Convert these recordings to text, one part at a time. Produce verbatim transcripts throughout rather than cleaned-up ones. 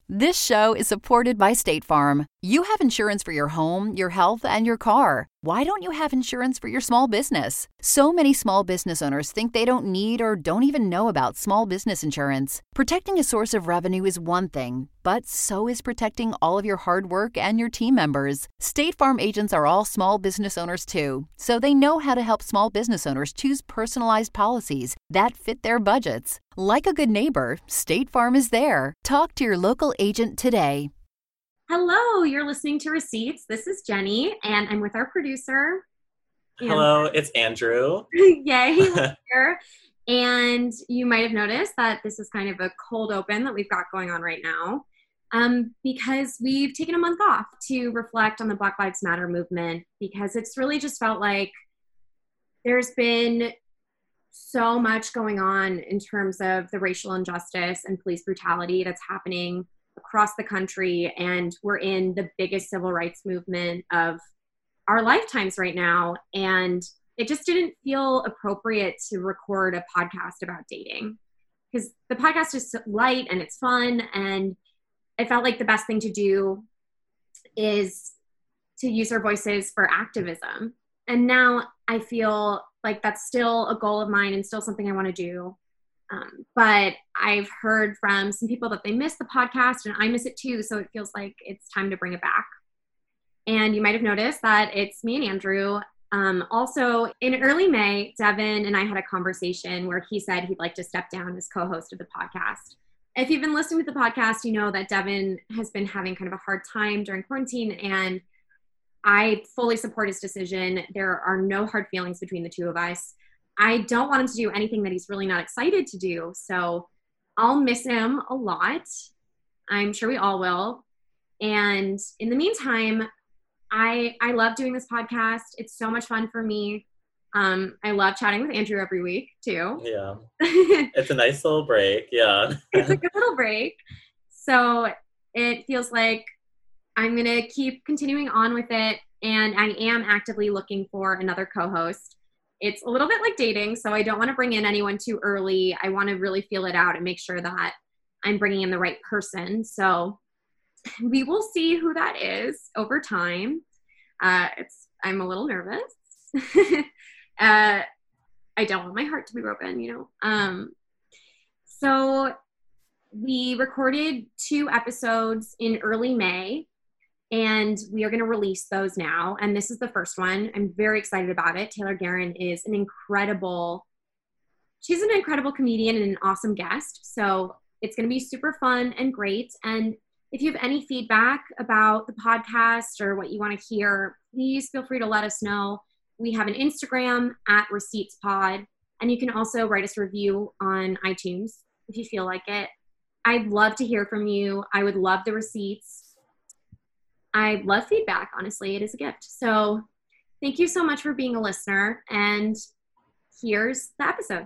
This show is supported by State Farm. You have insurance for your home, your health, and your car. Why don't you have insurance for your small business? So many small business owners think they don't need or don't even know about small business insurance. Protecting a source of revenue is one thing, but so is protecting all of your hard work and your team members. State Farm agents are all small business owners too, so they know how to help small business owners choose personalized policies that fit their budgets. Like a good neighbor, State Farm is there. Talk to your local agent today. Hello, you're listening to Receipts. This is Jenny, and I'm with our producer. Hello, it's Andrew. Yay, he's here. And you might have noticed that this is kind of a cold open that we've got going on right now um, because we've taken a month off to reflect on the Black Lives Matter movement, because it's really just felt like there's been so much going on in terms of the racial injustice and police brutality that's happening across the country, and we're in the biggest civil rights movement of our lifetimes right now, and it just didn't feel appropriate to record a podcast about dating, because the podcast is light and it's fun, and I felt like the best thing to do is to use our voices for activism. And now I feel like that's still a goal of mine and still something I want to do. Um, but I've heard from some people that they miss the podcast, and I miss it too. So it feels like it's time to bring it back. And you might have noticed that it's me and Andrew. Um, also, in early May, Devin and I had a conversation where he said he'd like to step down as co-host of the podcast. If you've been listening to the podcast, you know that Devin has been having kind of a hard time during quarantine, and I fully support his decision. There are no hard feelings between the two of us. I don't want him to do anything that he's really not excited to do. So I'll miss him a lot. I'm sure we all will. And in the meantime, I I love doing this podcast. It's so much fun for me. Um, I love chatting with Andrew every week too. Yeah. It's a nice little break. Yeah. It's a good little break. So it feels like I'm going to keep continuing on with it. And I am actively looking for another co-host. It's a little bit like dating, so I don't want to bring in anyone too early. I want to really feel it out and make sure that I'm bringing in the right person. So we will see who that is over time. Uh, it's I'm a little nervous. uh, I don't want my heart to be broken, you know. Um, so we recorded two episodes in early May, and we are going to release those now. And this is the first one. I'm very excited about it. Taylor Guerin is an incredible, she's an incredible comedian and an awesome guest. So it's going to be super fun and great. And if you have any feedback about the podcast or what you want to hear, please feel free to let us know. We have an Instagram at Receipts Pod, and you can also write us a review on iTunes if you feel like it. I'd love to hear from you. I would love the receipts. I love feedback, honestly. It is a gift. So thank you so much for being a listener. And here's the episode.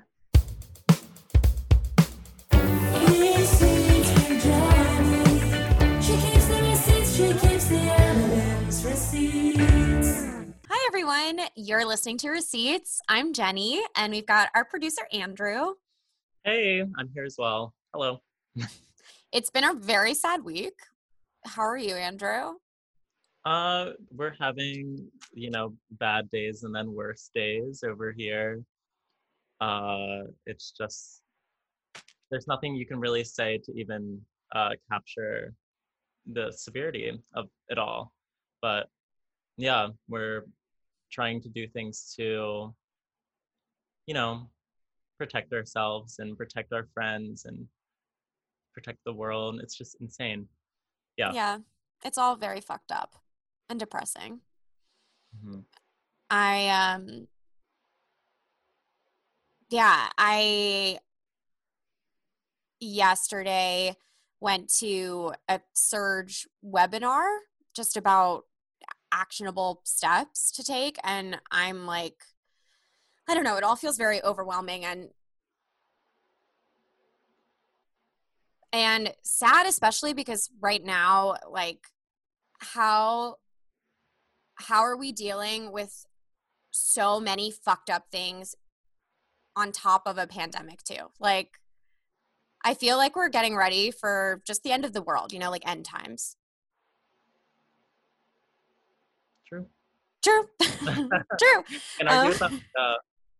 Hi, everyone. You're listening to Receipts. I'm Jenny, and we've got our producer, Andrew. Hey, I'm here as well. Hello. It's been a very sad week. How are you, Andrew? Uh, we're having, you know, bad days and then worse days over here. Uh, it's just, there's nothing you can really say to even uh, capture the severity of it all. But yeah, we're trying to do things to, you know, protect ourselves and protect our friends and protect the world. It's just insane. Yeah. Yeah, it's all very fucked up and depressing. Mm-hmm. I, um, yeah, I yesterday went to a Surge webinar just about actionable steps to take. And I'm like, I don't know, it all feels very overwhelming and and sad, especially because right now, like, how how are we dealing with so many fucked up things on top of a pandemic too? Like, I feel like we're getting ready for just the end of the world, you know, like end times. True. True. True. And argue Um, with that. Uh,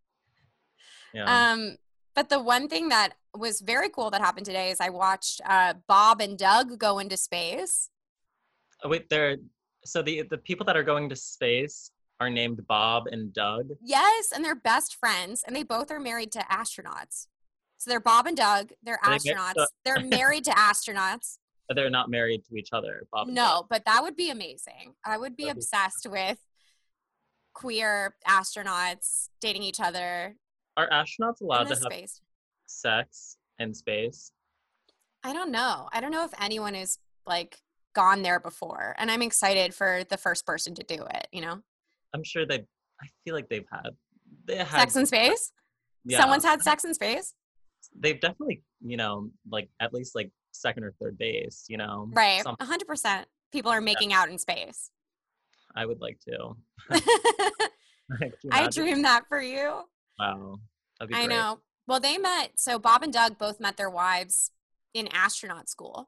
yeah. um, but the one thing that was very cool that happened today is I watched uh, Bob and Doug go into space. Oh, wait, they're so the the people that are going to space are named Bob and Doug. Yes, and they're best friends, and they both are married to astronauts. So they're Bob and Doug. They're Are they mar- astronauts. so- They're married to astronauts. But they're not married to each other, Bob and Doug. No, but that would be amazing. I would be That'd be- obsessed with queer astronauts dating each other Are astronauts in allowed to the have space. sex in space? I don't know. I don't know if anyone is like gone there before, and I'm excited for the first person to do it. You know, I'm sure they. I feel like they've had. They had sex in space. Yeah, Someone's had sex in space, they've definitely, you know, like at least like second or third base. You know, right? Some, A hundred percent. People are making out in space. I would like to. Can you I imagine? dream that for you. Wow, that'd be I great. know. Well, they met. So Bob and Doug both met their wives in astronaut school,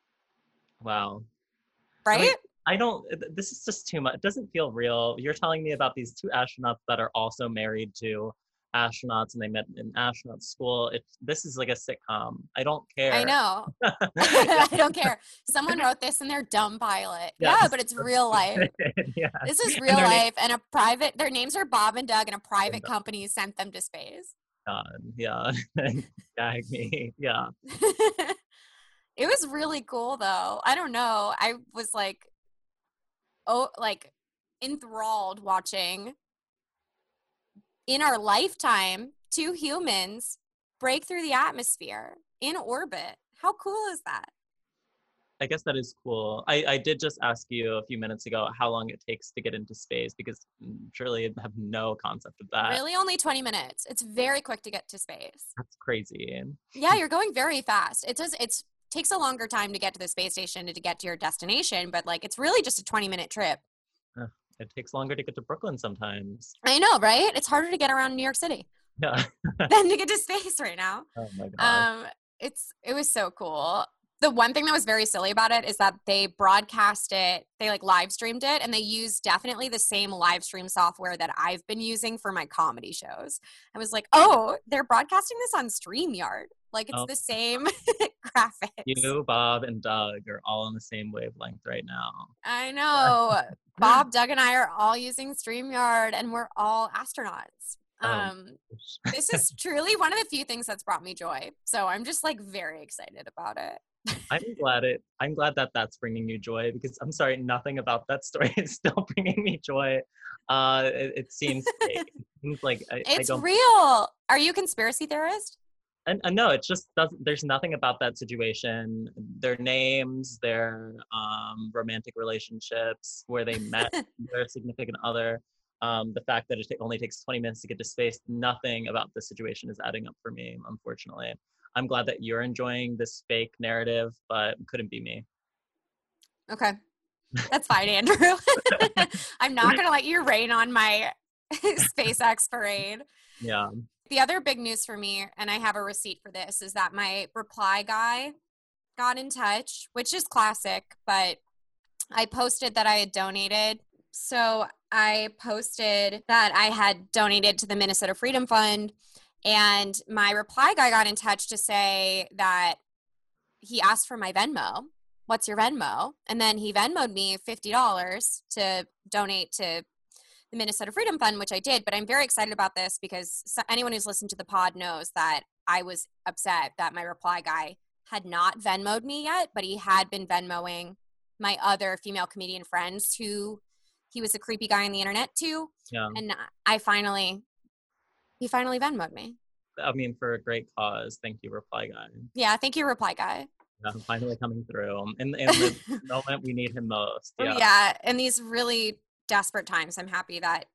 Wow. right? I mean, I don't, this is just too much. It doesn't feel real. You're telling me about these two astronauts that are also married to astronauts and they met in astronaut school. It's, this is like a sitcom. I don't care. I know. I don't care. Someone wrote this in their dumb pilot. Yeah. Yeah, but it's real life. Yeah. This is And real their name- life, and a private. Their names are Bob and Doug, and a private Doug. company sent them to space. God, yeah. Gag me. Yeah. It was really cool, though. I don't know. I was like, oh, like enthralled watching in our lifetime two humans break through the atmosphere in orbit. How cool is that? I guess that is cool. I, I did just ask you a few minutes ago how long it takes to get into space because surely I have no concept of that. Really, only twenty minutes. It's very quick to get to space. That's crazy. Yeah, you're going very fast. It does. It's takes a longer time to get to the space station and to get to your destination, but like it's really just a twenty minute trip. Uh, it takes longer to get to Brooklyn sometimes. I know, right? It's harder to get around New York City Yeah. than to get to space right now. Oh my god. Um, it's it was so cool. The one thing that was very silly about it is that they broadcast it, they like live streamed it, and they used definitely the same live stream software that I've been using for my comedy shows. I was like, oh, they're broadcasting this on StreamYard. Like it's Oh. the same graphics. You, Bob, and Doug are all on the same wavelength right now. I know. Bob, Doug, and I are all using StreamYard, and we're all astronauts. Oh. Um, this is truly one of the few things that's brought me joy. So I'm just like very excited about it. I'm glad it. I'm glad that that's bringing you joy because I'm sorry, nothing about that story is still bringing me joy. Uh, it, it seems fake. It seems like I, It's I don't. real. Are you a conspiracy theorist? And, and no, it just doesn't. There's nothing about that situation. Their names, their um, romantic relationships, where they met their significant other. Um, the fact that it ta- only takes twenty minutes to get to space. Nothing about the situation is adding up for me, unfortunately. I'm glad that you're enjoying this fake narrative, but couldn't be me. Okay. That's fine, Andrew. I'm not going to let you rain on my SpaceX parade. Yeah. The other big news for me, and I have a receipt for this, is that my reply guy got in touch, which is classic, but I posted that I had donated. So I posted that I had donated to the Minnesota Freedom Fund, and my reply guy got in touch to say that he asked for my Venmo. What's your Venmo? And then he Venmo'd me fifty dollars to donate to the Minnesota Freedom Fund, which I did. But I'm very excited about this because so anyone who's listened to the pod knows that I was upset that my reply guy had not Venmo'd me yet, but he had been Venmoing my other female comedian friends who he was a creepy guy on the internet too. Yeah. And I finally, he finally Venmo'd me. I mean, for a great cause. Thank you, reply guy. Yeah, thank you, reply guy. Yeah, finally coming through in, in the moment we need him most. Yeah. Yeah. yeah, in these really desperate times, I'm happy that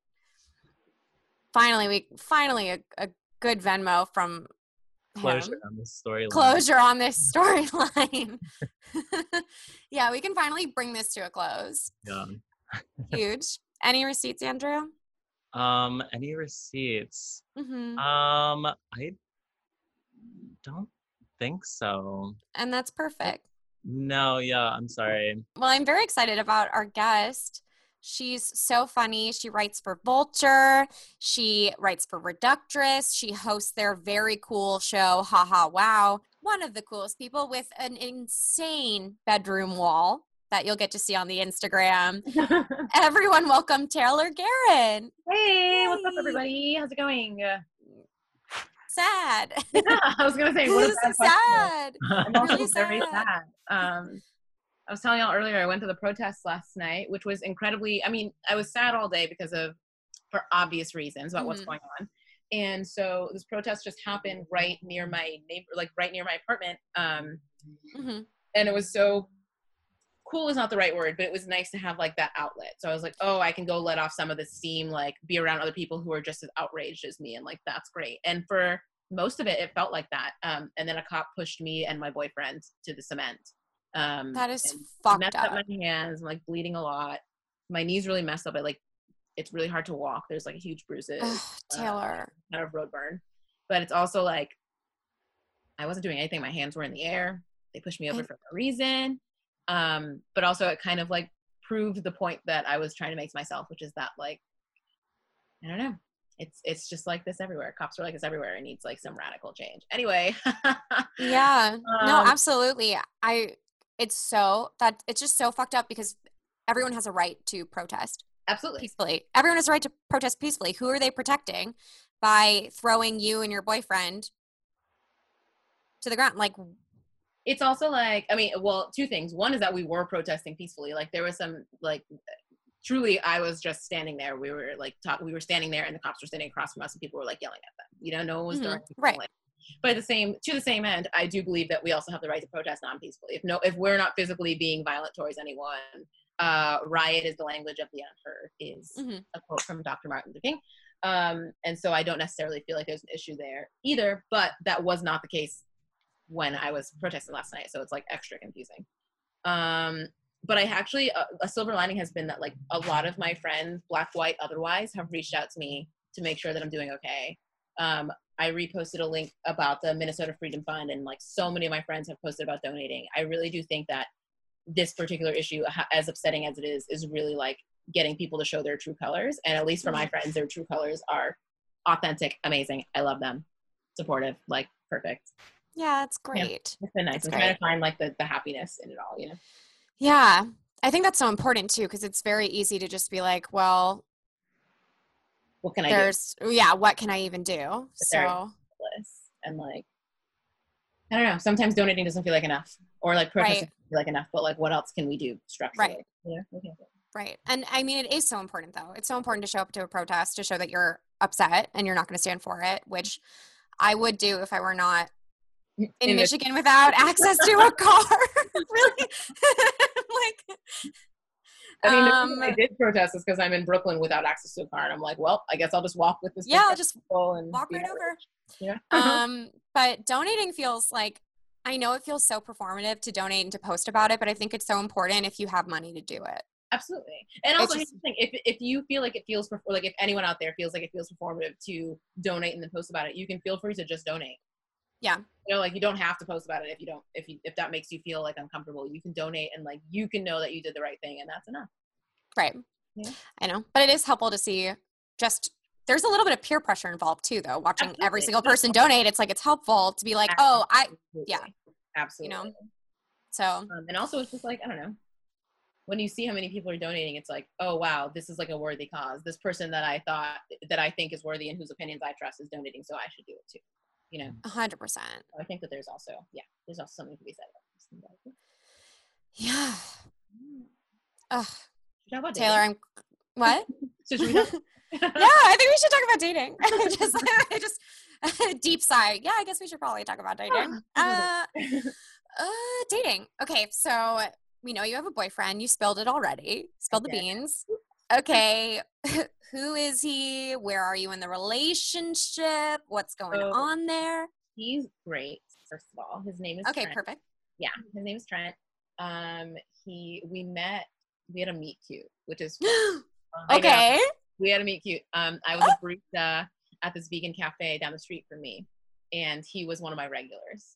finally we finally a, a good Venmo from Closure him. on this storyline. Closure on this storyline. Yeah, we can finally bring this to a close. Yeah. Huge. Any receipts, Andrew? Um, any receipts? Mm-hmm. Um, I don't think so. And that's perfect. No, yeah, I'm sorry. Well, I'm very excited about our guest. She's so funny. She writes for Vulture. She writes for Reductress. She hosts their very cool show, Ha Ha Wow. One of the coolest people with an insane bedroom wall that you'll get to see on the Instagram. Everyone, welcome Taylor Guerin. Hey, what's up, everybody? How's it going? Sad. Yeah, I was gonna say, what a bad sad. I'm also Really very sad. sad. Um, I was telling y'all earlier, I went to the protest last night, which was incredibly. I mean, I was sad all day because of, for obvious reasons about mm-hmm. what's going on. And so this protest just happened right near my neighbor, like right near my apartment. Um, mm-hmm. And it was so cool is not the right word, but it was nice to have like that outlet. So I was like, oh, I can go let off some of the steam, like be around other people who are just as outraged as me. And like, that's great. And for most of it, it felt like that. Um, and then a cop pushed me and my boyfriend to the cement. Um, that is fucked messed up. up my hands, I'm like bleeding a lot. My knees really messed up. I like, it's really hard to walk. There's like huge bruises. Ugh, Taylor. Uh, kind of road burn. But it's also like, I wasn't doing anything. My hands were in the air. They pushed me over I- for no reason. Um, but also it kind of like proved the point that I was trying to make to myself, which is that like, I don't know. It's, it's just like this everywhere. Cops are like this everywhere. It needs like some radical change. Anyway. Yeah, um, no, absolutely. I, it's so that it's just so fucked up because everyone has a right to protest. Absolutely. Peacefully. Everyone has a right to protest peacefully. Who are they protecting by throwing you and your boyfriend to the ground? Like, it's also like, I mean, well, two things. One is that we were protesting peacefully. Like there was some, like, truly, I was just standing there. We were like, talk, we were standing there and the cops were standing across from us and people were like yelling at them. You know, no one was mm-hmm. directing. Right. Like, but at the same, to the same end, I do believe that we also have the right to protest non-peacefully. If no, if we're not physically being violent towards anyone, uh, riot is the language of the unheard is mm-hmm. a quote from Doctor Martin Luther King. Um, and so I don't necessarily feel like there's an issue there either, but that was not the case when I was protesting last night. So it's like extra confusing. Um, but I actually, uh, a silver lining has been that like a lot of my friends, black, white, otherwise, have reached out to me to make sure that I'm doing okay. Um, I reposted a link about the Minnesota Freedom Fund and like so many of my friends have posted about donating. I really do think that this particular issue, as upsetting as it is, is really like getting people to show their true colors. And at least for my friends, their true colors are authentic, amazing. I love them. Supportive, like perfect. Yeah, it's great. Yeah, it's been nice. It's I'm great. trying to find like the, the happiness in it all, you know? Yeah. I think that's so important too, because it's very easy to just be like, well, what can I there's, do? Yeah, what can I even do? It's so and like, I don't know, sometimes donating doesn't feel like enough or like protesting right. doesn't feel like enough, but like what else can we do structurally? Right. Yeah. Okay. Right. And I mean, it is so important though. It's so important to show up to a protest to show that you're upset and you're not going to stand for it, which I would do if I were not in, in Michigan the- without access to a car. Really? Like, I mean, um, I did protest is because I'm in Brooklyn without access to a car, and I'm like, well, I guess I'll just walk with this. Yeah, I'll just and walk right over. Yeah. um, but donating feels like, I know it feels so performative to donate and to post about it, but I think it's so important if you have money to do it. Absolutely. And also, just, here's the thing, if if you feel like it feels, like if anyone out there feels like it feels performative to donate and then post about it, you can feel free to just donate. Yeah. You know, like you don't have to post about it if you don't, if you, if that makes you feel like uncomfortable, you can donate and like, you can know that you did the right thing and that's enough. Right. Yeah. I know. But it is helpful to see just, there's a little bit of peer pressure involved too, though. Watching Absolutely. Every single person donate, it's like, it's helpful to be like, Absolutely. oh, I, yeah. Absolutely. You know? So. Um, and also it's just like, I don't know. When you see how many people are donating, it's like, oh, wow, this is like a worthy cause. This person that I thought, that I think is worthy and whose opinions I trust is donating, so I should do it too. You know? A hundred percent. I think that there's also, yeah, there's also something to be said about this. Yeah. Ugh. Talk about Taylor, I'm, what? So should we talk- yeah, I think we should talk about dating. just, just deep sigh. Yeah, I guess we should probably talk about dating. Uh, uh, dating. Okay, so we know you have a boyfriend. You spilled it already. Spilled the beans. Okay, who is he? Where are you in the relationship? What's going so, on there? He's great, first of all. His name is Okay, Trent. perfect. Yeah, his name is Trent. Um, he, we met, we had a meet cute, which is okay. We had a meet cute. Um, I was a barista at this vegan cafe down the street from me, and he was one of my regulars.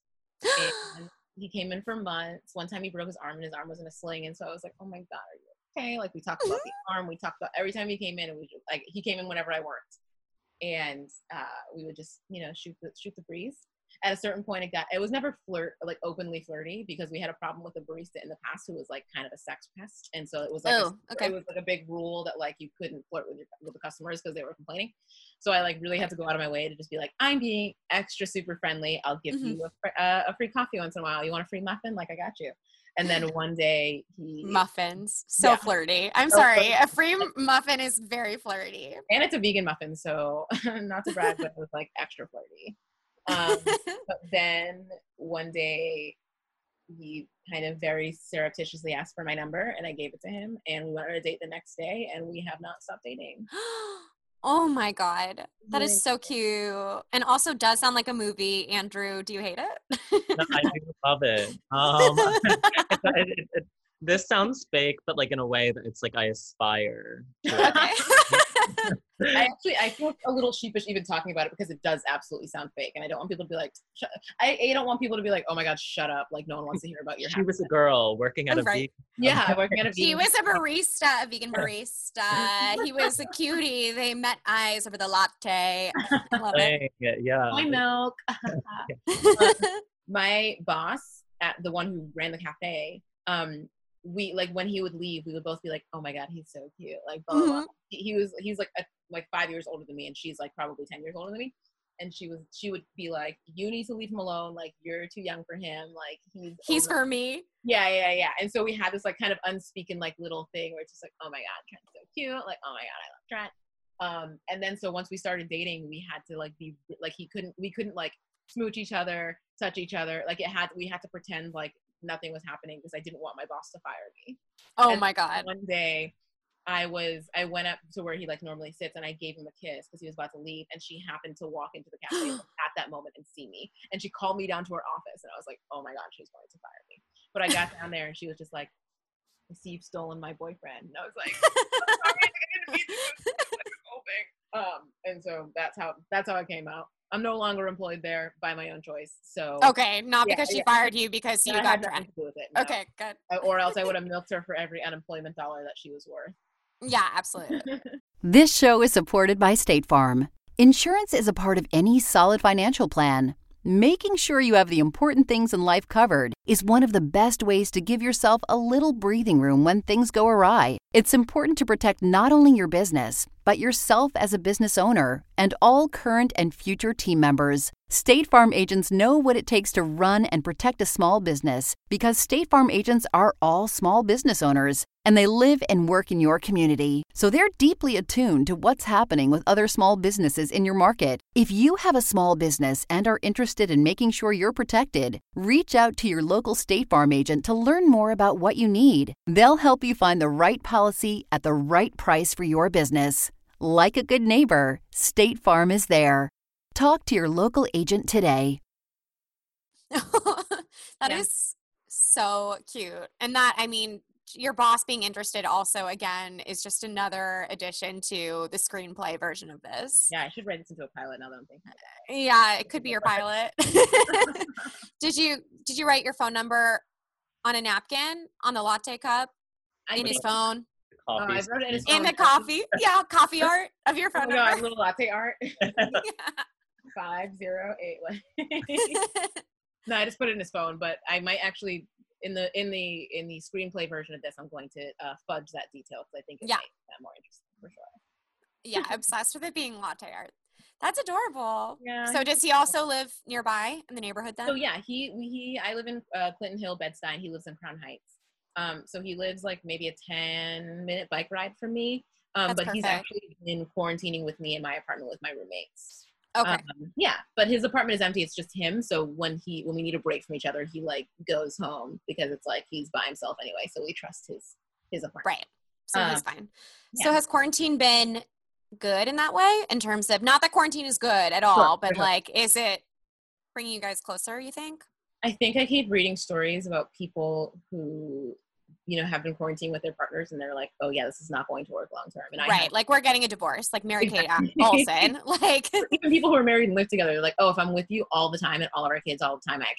And he came in for months. One time he broke his arm and his arm was in a sling. And so I was like, oh my God, are you okay? Like we talked about the arm. We talked about every time he came in, and we just, like, he came in whenever I worked. And uh, we would just, you know, shoot the, shoot the breeze. At a certain point, it got, it was never flirt, like openly flirty, because we had a problem with a barista in the past who was like kind of a sex pest. And so it was like, oh, a, okay. it was like a big rule that like you couldn't flirt with your, with the customers because they were complaining. So I like really had to go out of my way to just be like, I'm being extra super friendly. I'll give mm-hmm. you a, fr- uh, a free coffee once in a while. You want a free muffin? Like, I got you. And then one day he muffins, so yeah. flirty. I'm so sorry, flirty. A free muffin is very flirty. And it's a vegan muffin, so not to brag, but it was like extra flirty. Um, but then one day he kind of very surreptitiously asked for my number, and I gave it to him, and we went on a date the next day, and we have not stopped dating. Oh my God, that is so cute, and also does sound like a movie. Andrew, do you hate it? No, I do love it. Um, it, it, it, this sounds fake, but like in a way that it's like I aspire to it. Okay. I actually, I feel a little sheepish even talking about it because it does absolutely sound fake, and I don't want people to be like, shut. I, I don't want people to be like, oh my God, shut up! Like no one wants to hear about your. She was a girl working at a right. vegan. Yeah, working at a vegan. He was a barista, a vegan barista. He was a cutie. They met eyes over the latte. I love it. Yeah. My milk. My boss, at the one who ran the cafe, um. we like when he would leave, we would both be like, oh my God, he's so cute. Like, blah, blah, blah. Mm-hmm. He, he was, he's like, a, like five years older than me, and she's like probably ten years older than me. And she was, she would be like, you need to leave him alone. Like, you're too young for him. Like, he's, he's for me. Yeah, yeah, yeah. And so we had this like kind of unspeaking like little thing where it's just like, oh my God, Trent's so cute. Like, oh my God, I love Trent. Um, and then so once we started dating, we had to like be like, he couldn't, we couldn't like smooch each other, touch each other. Like it had, we had to pretend like nothing was happening because I didn't want my boss to fire me. Oh and my God. One day I was, I went up to where he like normally sits, and I gave him a kiss because he was about to leave, and she happened to walk into the cafe at that moment and see me. And she called me down to her office, and I was like, oh my God, she's going to fire me. But I got down there and she was just like, I see you've stolen my boyfriend. And I was like, sorry, I didn't mean to. Um, and so that's how, that's how it came out. I'm no longer employed there by my own choice. So okay, not yeah, because she yeah. fired you, because you I got had nothing Trent. to do with it. No. Okay, good. Or else I would have milked her for every unemployment dollar that she was worth. Yeah, absolutely. This show is supported by State Farm. Insurance is a part of any solid financial plan. Making sure you have the important things in life covered is one of the best ways to give yourself a little breathing room when things go awry. It's important to protect not only your business, but yourself as a business owner and all current and future team members. State Farm agents know what it takes to run and protect a small business because State Farm agents are all small business owners, and they live and work in your community. So they're deeply attuned to what's happening with other small businesses in your market. If you have a small business and are interested in making sure you're protected, reach out to your local State Farm agent to learn more about what you need. They'll help you find the right policy at the right price for your business. Like a good neighbor, State Farm is there. Talk to your local agent today. That yeah. is so cute. And that, I mean, your boss being interested also, again, is just another addition to the screenplay version of this. Yeah, I should write this into a pilot now that I'm thinking. Yeah, it could be your pilot. Did you did you write your phone number on a napkin, on the latte cup, I in think, his phone? Oh, I wrote it in his phone. In the coffee? Yeah, coffee art of your phone oh number. God, little latte art. Yeah. Five zero eight one. No, I just put it in his phone, but I might actually in the in the in the screenplay version of this, I'm going to uh, fudge that detail because I think it yeah. makes that more interesting for sure. Yeah, obsessed with it being latte art. That's adorable. Yeah. So does he also live nearby in the neighborhood then? So yeah, he he I live in uh, Clinton Hill, Bed-Stuy. He lives in Crown Heights. Um, so he lives like maybe a ten minute bike ride from me. Um, That's but perfect. he's actually been quarantining with me in my apartment with my roommates. Okay. Um, yeah, but his apartment is empty. It's just him. So when he when we need a break from each other, he like goes home because it's like he's by himself anyway. So we trust his his apartment. Right. So Um, he's fine. yeah. So has quarantine been good in that way, in terms of, not that quarantine is good at all, Sure, but sure. like, is it bringing you guys closer, you think? I think I keep reading stories about people who, you know, have been quarantined with their partners, and they're like, "Oh yeah, this is not going to work long term." And I Right. have, Like we're getting a divorce, like Mary Kate Exactly. Olsen. Like, even people who are married and live together, they're like, "Oh, if I'm with you all the time and all of our kids all the time, I actually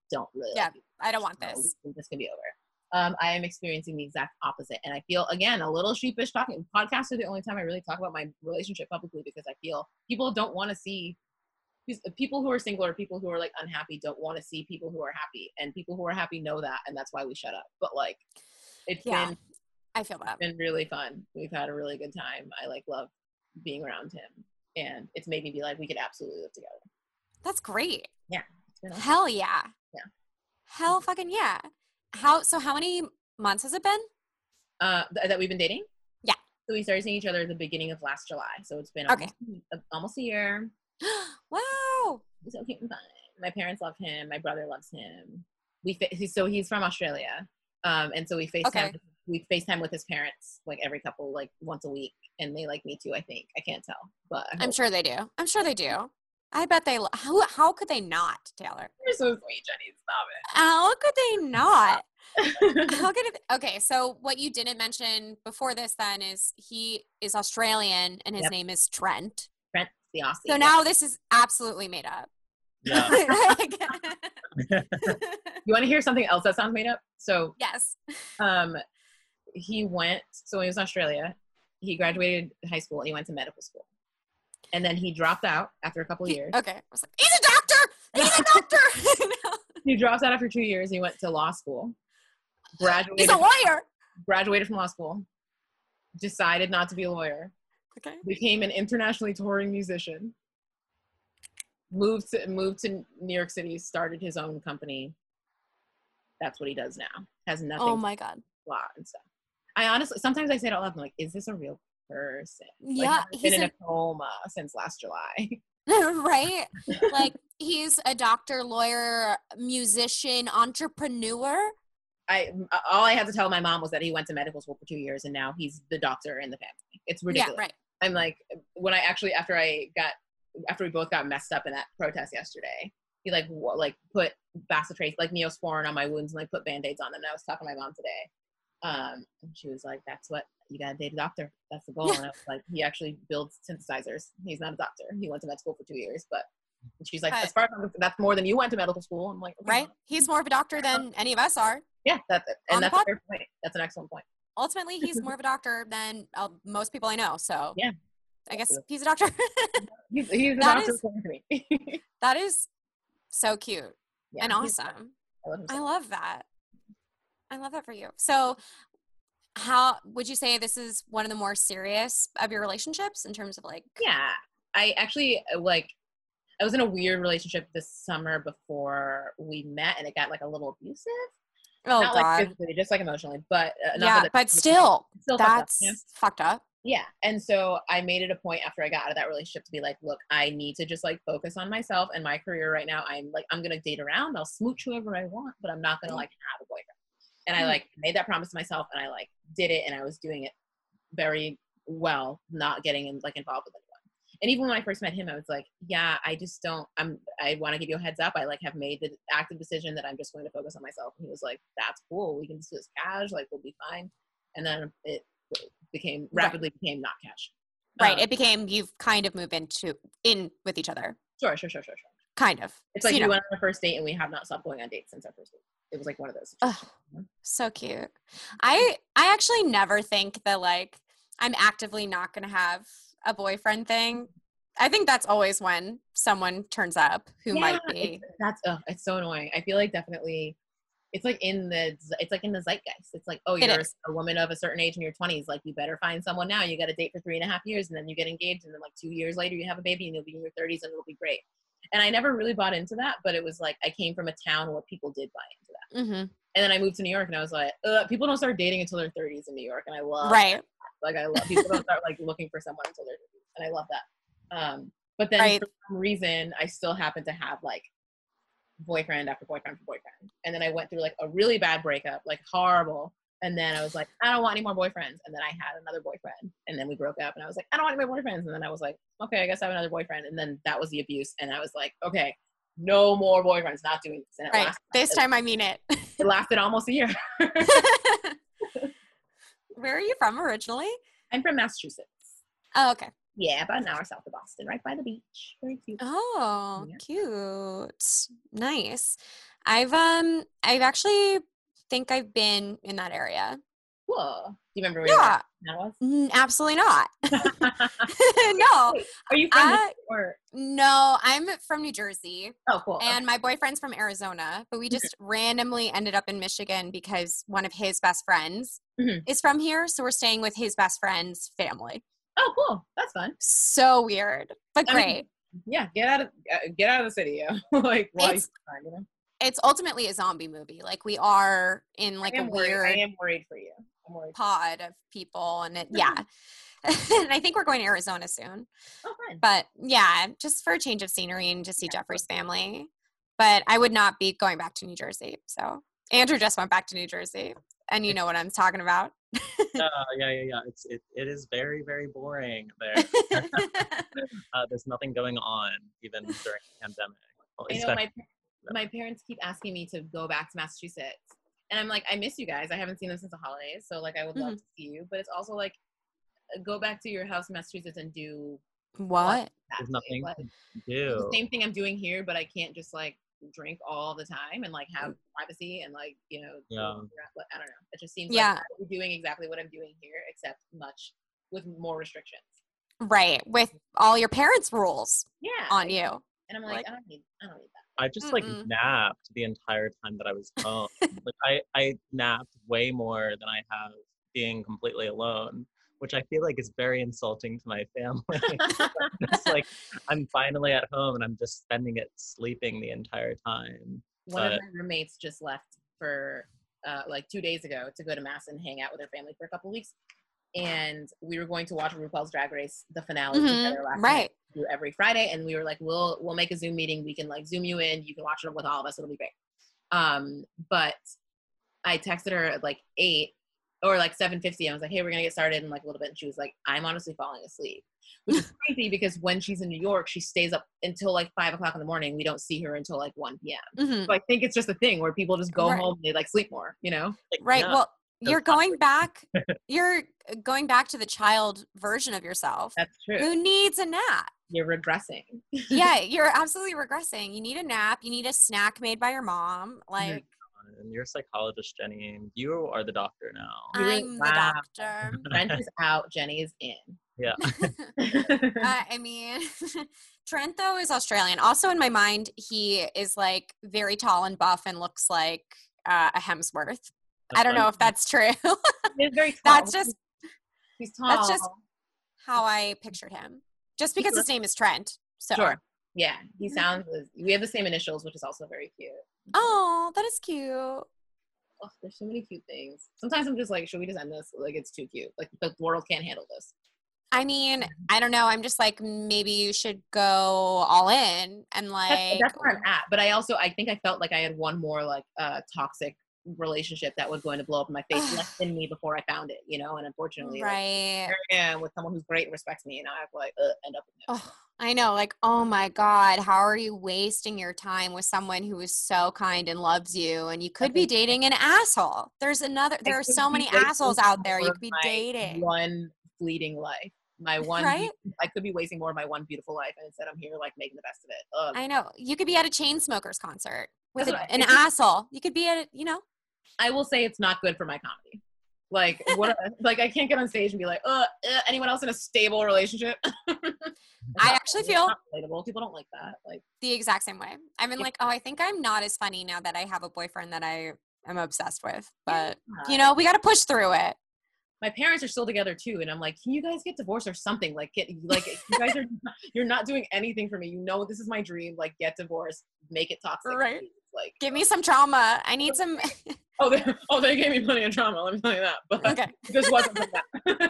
don't really yeah, like you. I don't want So this. this can be over. Um, I am experiencing the exact opposite. And I feel, again, a little sheepish talking. Podcasts are the only time I really talk about my relationship publicly because I feel people don't want to see, people who are single or people who are like unhappy don't want to see people who are happy. And people who are happy know that. And that's why we shut up. But like, it's Yeah, been, I feel that. it's been really fun. We've had a really good time. I like love being around him. And it's made me be like, we could absolutely live together. That's great. Yeah. It's been awesome. Hell yeah. Yeah. Hell fucking yeah. How, so how many months has it been? Uh, th- that we've been dating? Yeah. So we started seeing each other at the beginning of last July. So it's been Okay. almost, uh, almost a year. Wow. So cute and fun. My parents love him. My brother loves him. We fa- so he's from Australia. Um, and so we FaceTime, Okay. we FaceTime with his parents like every couple, like once a week. And they like me too, I think. I can't tell, but I I'm sure they do. I'm sure they do. I bet they, how, how could they not, Taylor? You're so sweet, Jenny. Stop How could they not? How could it, okay, so what you didn't mention before this then is he is Australian and his Yep. name is Trent. Trent, the Aussie. So now this is absolutely made up. Yeah. You want to hear something else that sounds made up? So Yes. um, he went, so when he was in Australia, he graduated high school and he went to medical school. And then he dropped out after a couple of years. Okay. I was like, he's a doctor! He's a doctor! No. He dropped out after two years. He went to law school. Graduated, He's a lawyer! graduated from law school. Decided not to be a lawyer. Okay. Became an internationally touring musician. Moved to moved to New York City. Started his own company. That's what he does now. Has nothing. Oh my God. Law and stuff. I honestly, sometimes I say it out loud. I'm like, is this a real person? Like, Yeah, I've he's been in a- a coma since last July. Right? Like, he's a doctor, lawyer, musician, entrepreneur. I all I had to tell my mom was that he went to medical school for two years and now he's the doctor in the family. It's ridiculous. Yeah, right. I'm like, when I actually after I got after we both got messed up in that protest yesterday, he like w- like put Bacitracin, like Neosporin on my wounds and like put Band-Aids on them. And I was talking to my mom today, um, and she was like, "That's what you gotta date a doctor. That's the goal." And I was like, "He actually builds synthesizers. He's not a doctor. He went to med school for two years, but." And she's like, Right. "As far as I'm concerned, that's more than you went to medical school." I'm like, okay, Right? He's more of a doctor than any of us are. Yeah, that's it. On And the that's a pod? fair point. That's an excellent point. Ultimately, he's more of a doctor than uh, most people I know. So Yeah. I guess he's a doctor. He's, he's the That doctor is- according to me. That is so cute Yeah, and he's- awesome. I love him so I much. love that. I love that for you. So how would you say this is one of the more serious of your relationships in terms of like, Yeah, I actually uh, like. I was in a weird relationship this summer before we met, and it got like a little abusive. oh Not like God. physically, just like emotionally, but uh, not Yeah, that- but still, still fucked up, that's yeah. fucked up. Yeah, and so I made it a point after I got out of that relationship to be like, look, I need to just like focus on myself and my career right now. I'm like, I'm gonna date around, I'll smooch whoever I want, but I'm not gonna like have a boyfriend. And I Mm. like made that promise to myself, and I like did it, and I was doing it very well, not getting in, like involved with anyone. And even when I first met him, I was like, yeah, I just don't, I'm, I want to give you a heads up. I like have made the active decision that I'm just going to focus on myself. And he was like, that's cool. We can just do this cash. Like, we'll be fine. And then it became, rapidly became not cash. Right. Um, It became, you've kind of moved into, in with each other. Sure, sure, sure, sure, sure. Kind of. It's like you we know. went on our first date and we have not stopped going on dates since our first date. It was like one of those. Ugh, so cute. I, I actually never think that like, I'm actively not going to have a boyfriend thing. I think that's always when someone turns up who Yeah, might be. it's, that's, oh, it's so annoying. I feel like definitely, it's like in the, it's like in the zeitgeist. It's like, oh, It you're is. a woman of a certain age in your twenties. Like, you better find someone now. You got to date for three and a half years, and then you get engaged, and then like two years later, you have a baby, and you'll be in your thirties, and it'll be great. And I never really bought into that, but it was like I came from a town where people did buy into that. Mm-hmm. And then I moved to New York, and I was like, Ugh, people don't start dating until their thirties in New York, and I love Right. that. Like, I love people don't start like looking for someone until their thirties, and I love that. Um, but then Right. for some reason, I still happen to have like boyfriend after boyfriend after boyfriend, and then I went through like a really bad breakup, like horrible. And then I was like, I don't want any more boyfriends. And then I had another boyfriend, and then we broke up, and I was like, I don't want any more boyfriends. And then I was like, okay, I guess I have another boyfriend. And then that was the abuse, and I was like, okay, no more boyfriends, not doing this. And it, Right. lasted, This time I mean it. it lasted almost a year. Where are you from originally? I'm from Massachusetts. Oh, okay. Yeah, about an hour south of Boston, right by the beach. Very cute. Oh, Yeah. cute. Nice. I've um I've actually think I've been in that area. Cool. Do you remember where Yeah. that was? N- absolutely not. No. Wait, are you from I, or no, I'm from New Jersey. Oh, cool. And my boyfriend's from Arizona, but we just randomly ended up in Michigan because one of his best friends mm-hmm. is from here. So we're staying with his best friend's family. Oh, cool. That's fun. So weird, but I great. Mean, yeah, get out of uh, get out of the city. Yeah. Like, why? It's, you know? It's ultimately a zombie movie. Like we are in like a worried. weird. I am worried for you. I'm worried. Pod of people, and it, yeah. And I think we're going to Arizona soon. Oh, fun. But yeah, just for a change of scenery and to see yeah, Jeffrey's family. But I would not be going back to New Jersey. So Andrew just went back to New Jersey, and you know what I'm talking about. uh, yeah, yeah, yeah. It's it, it is very, very boring there. uh, there's nothing going on even during the pandemic. Well, I know my my parents keep asking me to go back to Massachusetts, and I'm like, I miss you guys. I haven't seen them since the holidays, so like I would love mm-hmm. to see you. But it's also like, go back to your house in Massachusetts and do what? There's nothing like, to do. The same thing I'm doing here, but I can't just like drink all the time and like have privacy and like, you know, yeah. I don't know. It just seems yeah. like I'm doing exactly what I'm doing here, except much with more restrictions. Right. With all your parents' rules yeah. on you. And I'm like, like I don't need I don't need that. I just like Mm-mm. napped the entire time that I was home. like I, I napped way more than I have being completely alone, which I feel like is very insulting to my family. It's like I'm finally at home and I'm just spending it sleeping the entire time. One but, of my roommates just left for uh, like two days ago to go to Mass and hang out with her family for a couple of weeks. And we were going to watch RuPaul's Drag Race, the finale mm-hmm. together last right. night every Friday. And we were like, we'll we'll make a Zoom meeting. We can like Zoom you in. You can watch it with all of us. It'll be great. Um, but I texted her at like eight or like seven fifty. I was like, hey, we're going to get started in like a little bit. And she was like, I'm honestly falling asleep, which is crazy because when she's in New York, she stays up until like five o'clock in the morning. We don't see her until like one p.m. Mm-hmm. So I think it's just a thing where people just go right. home and they like sleep more, you know? Like, right. Yeah. Well, you're going back, you're going back to the child version of yourself. That's true. Who needs a nap? You're regressing. Yeah, you're absolutely regressing. You need a nap. You need a snack made by your mom. Like, and you're a psychologist, Jenny. You are the doctor now. I'm wow. the doctor. Trent is out. Jenny is in. Yeah. uh, I mean, Trent, though, is Australian. Also, in my mind, he is like very tall and buff and looks like uh, a Hemsworth. That's I don't know if that's true. He's very tall. That's just he's tall. That's just how I pictured him. Just because his name is Trent. So sure. Yeah. He sounds we have the same initials, which is also very cute. Oh, that is cute. Oh, there's so many cute things. Sometimes I'm just like, should we just end this? Like it's too cute. Like the world can't handle this. I mean, I don't know. I'm just like, maybe you should go all in and like that's, that's where I'm at. But I also I think I felt like I had one more like uh toxic relationship that was going to blow up in my face left in me before I found it, you know, and unfortunately right like, here I am with someone who's great and respects me and I have to like uh, end up with oh, I know, like, oh my God, how are you wasting your time with someone who is so kind and loves you and you could be dating an asshole. There's another there are so many assholes out there you could be dating. One fleeting life. My one right? I could be wasting more of my one beautiful life and instead I'm here like making the best of it. Ugh. I know. You could be at a Chainsmokers concert with a, an asshole. You could be at, you know. I will say it's not good for my comedy. Like, what? like, I can't get on stage and be like, uh, uh anyone else in a stable relationship? I actually feel relatable. People don't like that. Like the exact same way. I've been yeah. like, oh, I think I'm not as funny now that I have a boyfriend that I am obsessed with. But yeah. you know, we got to push through it. My parents are still together too, and I'm like, can you guys get divorced or something? Like, get like you guys are you're not doing anything for me. You know, this is my dream. Like, get divorced, make it toxic. Right. Like, give me some trauma. I need some. oh, they, oh, they gave me plenty of trauma. Let me tell you that. But okay. this wasn't like that.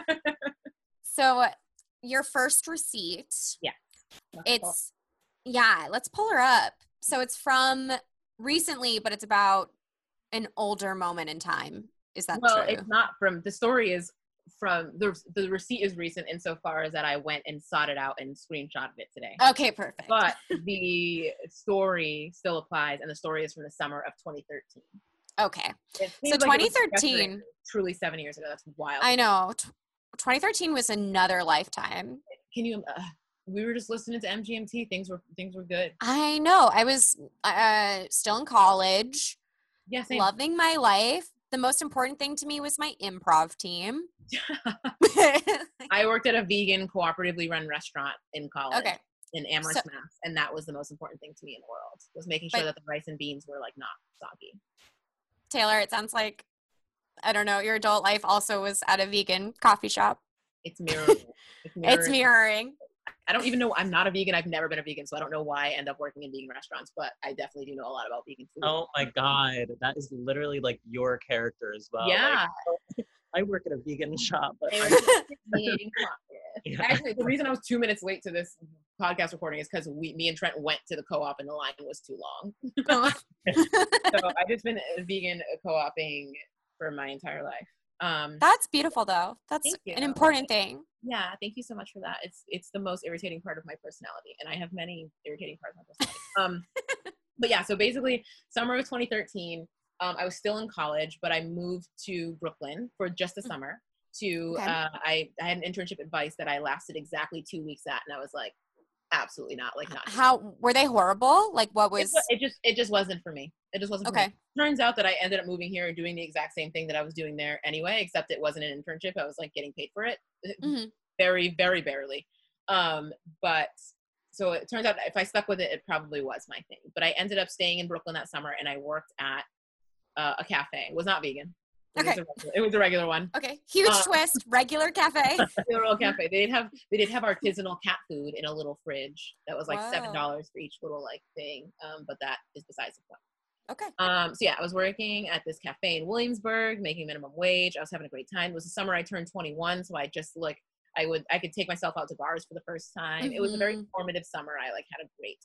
So, your first receipt. Yeah. It's yeah. Let's pull her up. So it's from recently, but it's about an older moment in time. Is that well, true? It's not from the story is from the the receipt is recent insofar as that I went and sought it out and screenshotted it today. Okay, perfect. But the story still applies, and the story is from the summer of twenty thirteen. Okay, so like twenty thirteen, truly seven years ago. That's wild. I know. twenty thirteen was another lifetime. Can you? Uh, we were just listening to M G M T. Things were things were good. I know. I was uh, still in college. Yeah, same. Loving my life. The most important thing to me was my improv team. I worked at a vegan cooperatively run restaurant in college. Okay. In Amherst, So- Mass, and that was the most important thing to me in the world, was making sure But- that the rice and beans were like not soggy. Taylor, it sounds like, I don't know, your adult life also was at a vegan coffee shop. It's mirroring. It's mirroring. It's mirroring. I don't even know. I'm not a vegan. I've never been a vegan, so I don't know why I end up working in vegan restaurants. But I definitely do know a lot about vegan food. Oh my god, that is literally like your character as well. yeah. Like, I work at a vegan shop, but They I'm were just eating coffee. Yeah. Actually, the reason I was two minutes late to this podcast recording is because we, me and Trent went to the co-op and the line was too long. So I've just been vegan co-oping for my entire life. Um, That's beautiful, though. That's Thank you. an important thing. yeah, thank you so much for that. It's it's the most irritating part of my personality, and I have many irritating parts of my personality. Um, but yeah, so basically, summer of twenty thirteen, um, I was still in college, but I moved to Brooklyn for just the summer. To Okay. uh, I I had an internship at Vice that I lasted exactly two weeks at, and I was like, absolutely not, like not. How were they horrible? Like, what It, was? wa- it just it just wasn't for me. It just wasn't for Okay. me. Turns out that I ended up moving here and doing the exact same thing that I was doing there anyway, except it wasn't an internship. I was like getting paid for it, Mhm. very very barely. Um, but so it turns out if I stuck with it, it probably was my thing. But I ended up staying in Brooklyn that summer, and I worked at uh, a cafe. It was not vegan. It was Okay. a regular, it was a regular one. Okay, huge Uh, twist. Regular cafe. Little cafe. They did have they did have artisanal cat food in a little fridge that was like Wow. seven dollars for each little like thing. Um, but that is besides the point. Okay. Um, so yeah, I was working at this cafe in Williamsburg, making minimum wage. I was having a great time. It was the summer I turned twenty-one, so I just like I would I could take myself out to bars for the first time. It was a very Mhm. formative summer. I like had a great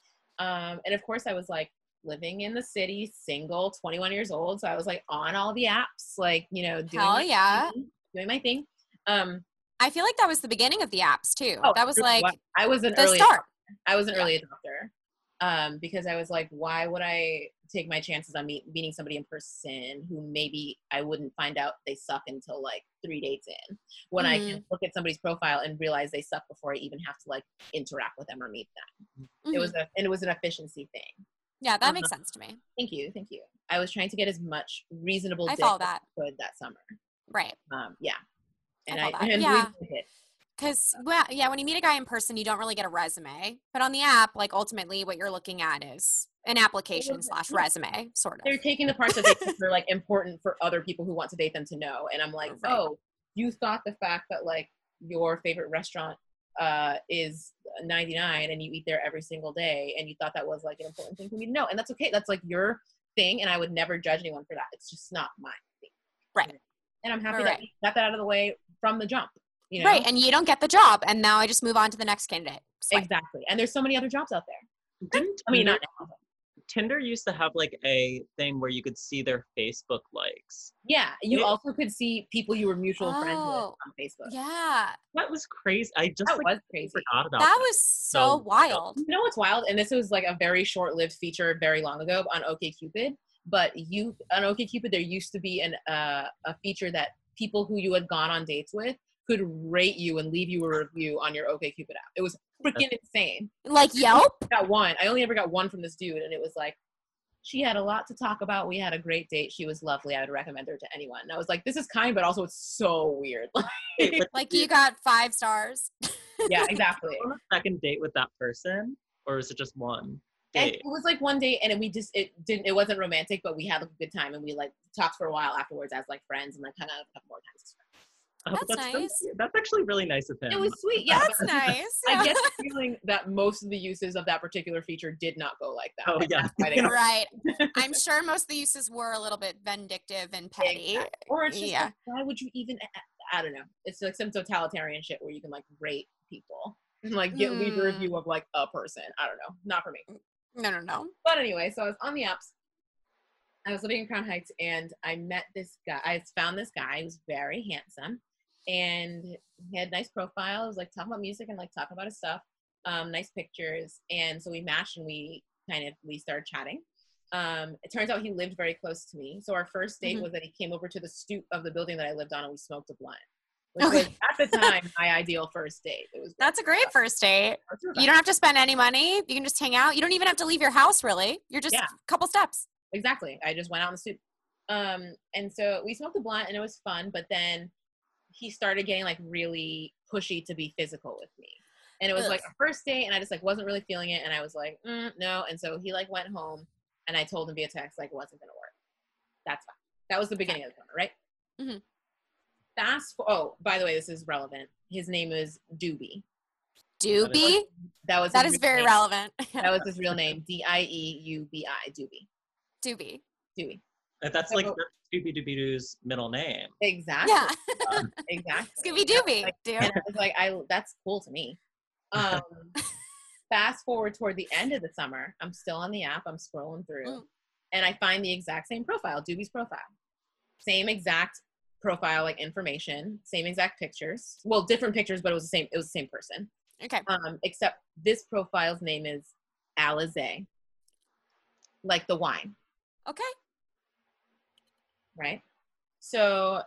time. Um, and of course I was like living in the city, single, twenty-one years old. So I was like on all the apps, like, you know, doing Hell my yeah. thing, doing my thing. Um, I feel like that was the beginning of the apps too. oh, that was sure, like what- I was an the early start. I was an Yeah. early adopter, um, because I was like, why would I take my chances on meet, meeting somebody in person who maybe I wouldn't find out they suck until like three dates in, when I can look at somebody's profile and realize they suck before I even have to like interact with them or meet them. Mhm. It was a, and it was an efficiency thing. Yeah, that uh-huh. makes sense to me. Thank you, thank you. I was trying to get as much reasonable I dick follow as that. I could that summer. Right. Um, yeah, and I I, follow that. and Yeah. we did it. Because, well, yeah, when you meet a guy in person, you don't really get a resume. But on the app, like, ultimately, what you're looking at is an application slash resume, sort They're of. taking the parts that they think are like important for other people who want to date them to know. And I'm like, Right. oh, you thought the fact that like your favorite restaurant uh, is ninety-nine and you eat there every single day, and you thought that was like an important thing for me to know. And that's okay. That's like your thing. And I would never judge anyone for that. It's just not my thing. Right. And I'm happy Right. that we got that out of the way from the jump. You know? Right. And you don't get the job. And now I just move on to the next candidate. Swipe. Exactly. And there's so many other jobs out there. Didn't I mean, Tinder, not now. Tinder used to have like a thing where you could see their Facebook likes. Yeah. You Yeah. also could see people you were mutual friends with Oh, on Facebook. Yeah. That was crazy. I just That like was crazy. forgot about That that. was so So wild. You know what's wild? And this was like a very short-lived feature very long ago on OkCupid. But you on OkCupid, there used to be an uh, a feature that people who you had gone on dates with could rate you and leave you a review on your OkCupid app. It was freaking insane. Like Yelp? I got one. I only ever got one from this dude, and it was like, she had a lot to talk about. We had a great date. She was lovely. I would recommend her to anyone. And I was like, this is kind, but also it's so weird. Wait, but Like you got five stars. Yeah, exactly. on a second date with that person, or is it just one And date? it was like one date, and we just it didn't it wasn't romantic, but we had a good time, and we like talked for a while afterwards as like friends, and like kind of have more times as friends. Oh, That's so nice. cute. That's actually really nice of him. It was sweet, yeah. That's but nice. I Yeah. get the feeling that most of the uses of that particular feature did not go like that. Oh, and yeah. that's why they got- Right. I'm sure most of the uses were a little bit vindictive and petty. Exactly. Or it's just Yeah. like, why would you even? I don't know. It's like some totalitarian shit where you can like rate people and like get leave a Mm. review of like a person. I don't know. Not for me. No, no, no. But anyway, so I was on the apps. I was living in Crown Heights, and I met this guy. I found this guy who was very handsome, and he had a nice profile. It was like talking about music and like talking about his stuff. Um, nice pictures, and so we matched, and we kind of we started chatting. Um, it turns out he lived very close to me. So our first date Mhm. was that he came over to the stoop of the building that I lived on, and we smoked a blunt. which Okay. was at the time my ideal first date. It was That's a great first date. You don't have to spend any money. You can just hang out. You don't even have to leave your house, really. You're just Yeah. a couple steps. Exactly. I just went out in the stoop. Um, and so we smoked a blunt and it was fun, but then he started getting like really pushy to be physical with me. And it was Ugh. like a first date and I just like wasn't really feeling it. And I was like, mm, no. And so he like went home and I told him via text, like it wasn't going to work. That's fine. That was the beginning of the summer, right? Mm-hmm. Fast for, oh, by the way, this is relevant. His name is Doobie. Doobie? That was That his is real very name. relevant. That was his real name. D I E U B I. Doobie. Doobie. Doobie. That's So- like Scooby Dooby Doo's middle name. Exactly. Yeah. Exactly. Scooby And I was Doobie. like- Dude. And I was like, I that's cool to me. Um, fast forward toward the end of the summer, I'm still on the app. I'm scrolling through, Mm. and I find the exact same profile, Doobie's profile, same exact profile, like information, same exact pictures. Well, different pictures, but it was the same. It was the same person. Okay. Um, except this profile's name is Alizé, like the wine, Okay. right? So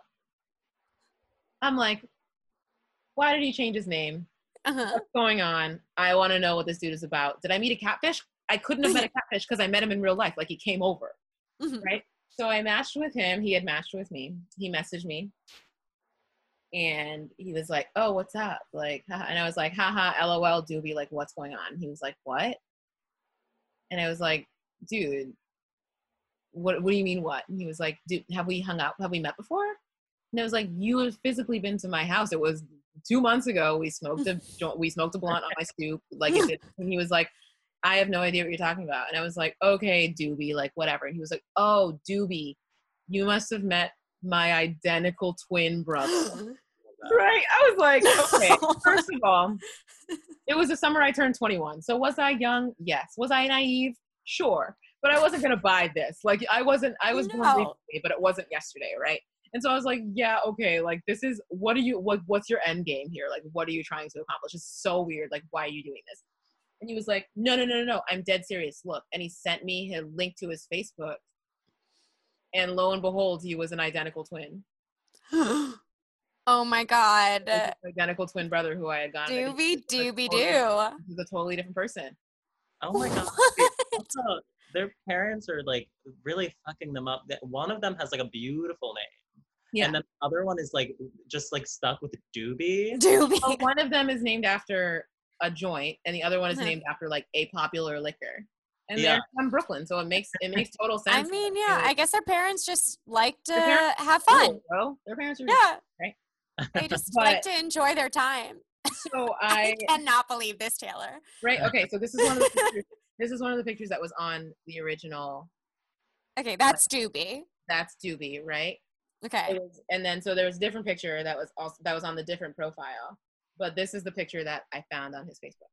I'm like, why did he change his name? Uh-huh. What's going on? I want to know what this dude is about. Did I meet a catfish? I couldn't have met a catfish because I met him in real life. Like he came over, Mhm. right? So I matched with him. He had matched with me. He messaged me. And he was like, oh, what's up? Like, haha. And I was like, haha, LOL, Doobie, like, what's going on? He was like, what? And I was like, dude, what what do you mean what? And he was like, dude, have we hung out? Have we met before? And I was like, you have physically been to my house. It was two months ago. We smoked a jo- we smoked a blunt on my stoop. Like it did. And he was like, I have no idea what you're talking about. And I was like, okay, Doobie, like whatever. And he was like, oh, Doobie, you must have met my identical twin brother. Right? I was like, okay, first of all, it was the summer I turned twenty-one. So was I young? Yes. Was I naive? Sure. But I wasn't going to buy this. Like I wasn't, I was born No. recently, but it wasn't yesterday, right? And so I was like, yeah, okay, like this is, what are you, what, what's your end game here? Like, what are you trying to accomplish? It's so weird. Like, why are you doing this? And he was like, no, no, no, no, no, I'm dead serious. Look. And he sent me a link to his Facebook. And lo and behold, he was an identical twin. Oh my God. It was his identical twin brother who I had gone. on a date Doobie with. Like, doobie totally- doo. He's a totally different person. Oh my god. What? Also, their parents are like really fucking them up. That one of them has like a beautiful name. Yeah. And then the other one is like just like stuck with Doobie. Doobie. Well, one of them is named after a joint, and the other one is Uh-huh. named after like a popular liquor. And Yeah. they're from Brooklyn, so it makes it makes total I sense. mean, that yeah, they- I guess their parents just like to Their parents have cool, fun. bro. Their parents are Yeah. right? They just But- like to enjoy their time. So I I cannot believe this, Taylor. right okay. So this is one of the pictures, this is one of the pictures that was on the original. Okay, that's Doobie. That's Doobie, right? It Okay. was, and then so there was a different picture that was also that was on the different profile, but this is the picture that I found on his Facebook.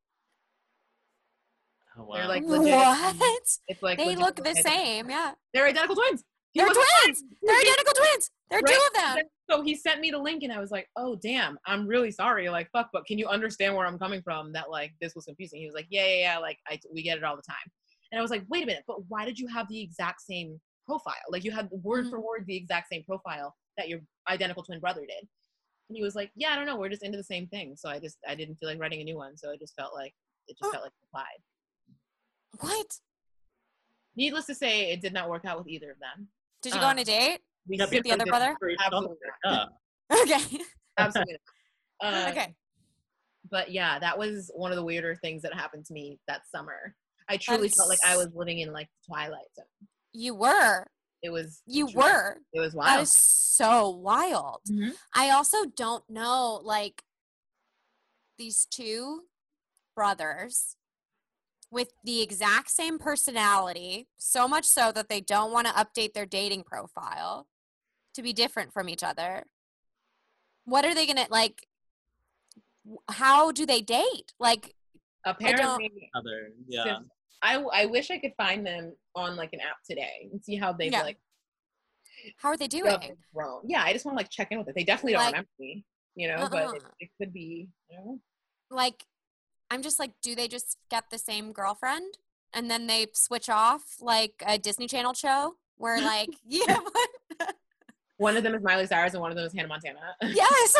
Oh, wow. They're like legit. What? It's like They legit look the identical same. twins. Yeah. They're identical twins. He They're wasn't twins. lying. They're He was identical twins. There are Right? two of them. So he sent me the link and I was like, oh, damn, I'm really sorry. Like, fuck, but can you understand where I'm coming from that, like, this was confusing? He was like, yeah, yeah, yeah, like, I, we get it all the time. And I was like, wait a minute, but why did you have the exact same profile? Like, you had word Mhm. for word the exact same profile that your identical twin brother did. And he was like, yeah, I don't know, we're just into the same thing. So I just, I didn't feel like writing a new one. So it just felt like, it just Oh. felt like it applied. What? Needless to say, it did not work out with either of them. Did you go on a Um, date? We Yeah, simply the other did- brother? Very Absolutely Yeah. Okay. Absolutely not. Um, Okay. But yeah, that was one of the weirder things that happened to me that summer. I truly felt like I That's- was living in like the Twilight Zone. You were. It was You truly- were. It was That wild. is so wild. Mhm. I also don't know, like, these two brothers with the exact same personality, so much so that they don't want to update their dating profile to be different from each other. What are they going to, like, w- how do they date? Like, Apparently, Other. Yeah. since- I I wish I could find them on like an app today and see how they've Yeah. like how are they developed doing? and grown. Yeah, I just want to like check in with it. They definitely don't Like- remember me, you know, but it, Uh-uh. it could be, you know. Like, I'm just like, do they just get the same girlfriend and then they switch off like a Disney Channel show where like, yeah, One of them is Miley Cyrus and one of them is Hannah Montana. Yes.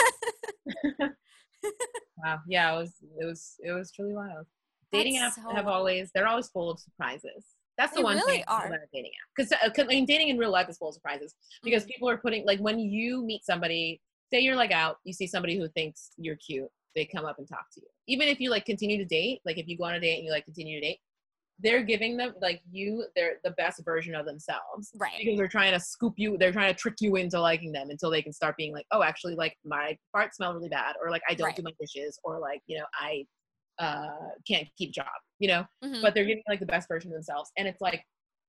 Wow. Yeah, it was it was it was truly wild. Dating That's apps so have always they're always full of surprises. That's the They one really thing are. about a dating app. Because I mean, dating in real life is full of surprises because Mhm. people are putting like when you meet somebody, say you're like out, you see somebody who thinks you're cute, they come up and talk to you. Even if you like continue to date, like if you go on a date and you like continue to date, they're giving them like you they're the best version of themselves. Right. Because they're trying to scoop you, they're trying to trick you into liking them until they can start being like, oh, actually, like my farts smell really bad, or like I don't Right. do my dishes, or like, you know, I uh can't keep a job, you know. Mhm. But they're giving like the best version of themselves. And it's like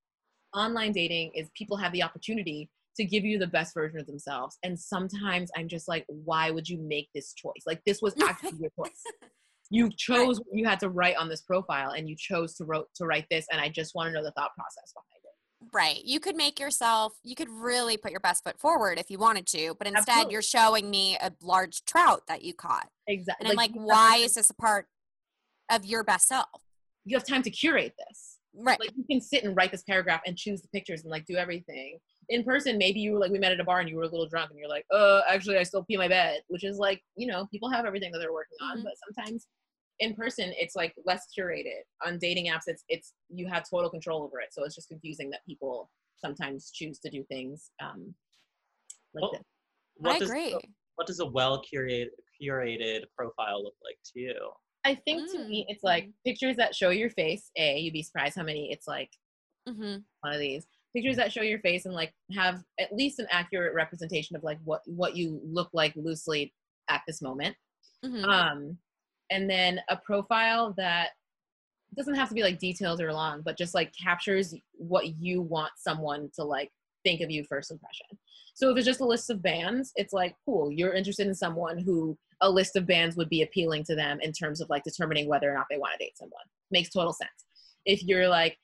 online dating is people have the opportunity to give you the best version of themselves. And sometimes I'm just like, why would you make this choice? Like this was actually your choice. You chose what you had to write on this profile and you chose to wrote to write this. And I just want to know the thought process behind it. Right. You could make yourself, you could really put your best foot forward if you wanted to, but instead Absolutely. you're showing me a large trout that you caught. Exactly. And I'm like, you have why time- is this a part of your best self? you have time to curate this. Right. Like you can sit and write this paragraph and choose the pictures and like do everything. In person, maybe you were like, we met at a bar and you were a little drunk and you're like, uh, actually I still pee my bed, which is like, you know, people have everything that they're working on, Mhm. but sometimes in person it's like less curated. On dating apps, it's it's you have total control over it. So it's just confusing that people sometimes choose to do things um like Well, this. what I does agree. what does a well curated curated profile look like to you? I think to me it's like pictures that show your face. A, you'd be surprised how many it's like Mm-hmm. one of these pictures that show your face and like have at least an accurate representation of like what what you look like loosely at this moment. Mm-hmm. Um and then a profile that doesn't have to be like detailed or long, but just like captures what you want someone to like think of you first impression. So if it's just a list of bands, it's like, cool, you're interested in someone who a list of bands would be appealing to them in terms of like determining whether or not they want to date someone. Makes total sense. If you're like,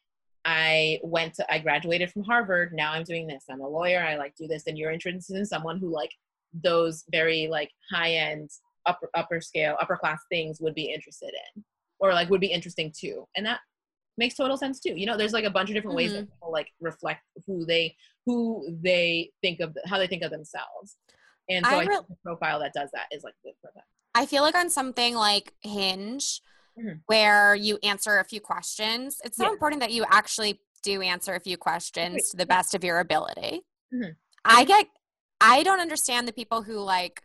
I went to, I graduated from Harvard, now I'm doing this, I'm a lawyer, I like do this, then you're interested in someone who like those very like high end, upper upper scale, upper class things would be interested in, or like would be interesting too. And that makes total sense too. You know, there's like a bunch of different ways that people like reflect who they who they think of, how they think of themselves. And so I I, re- think the profile that does that is like good for them. I feel like on something like Hinge, Mhm. where you answer a few questions, it's so Yeah. important that you actually do answer a few questions to the Yeah. best of your ability. Mhm. I get, I don't understand the people who like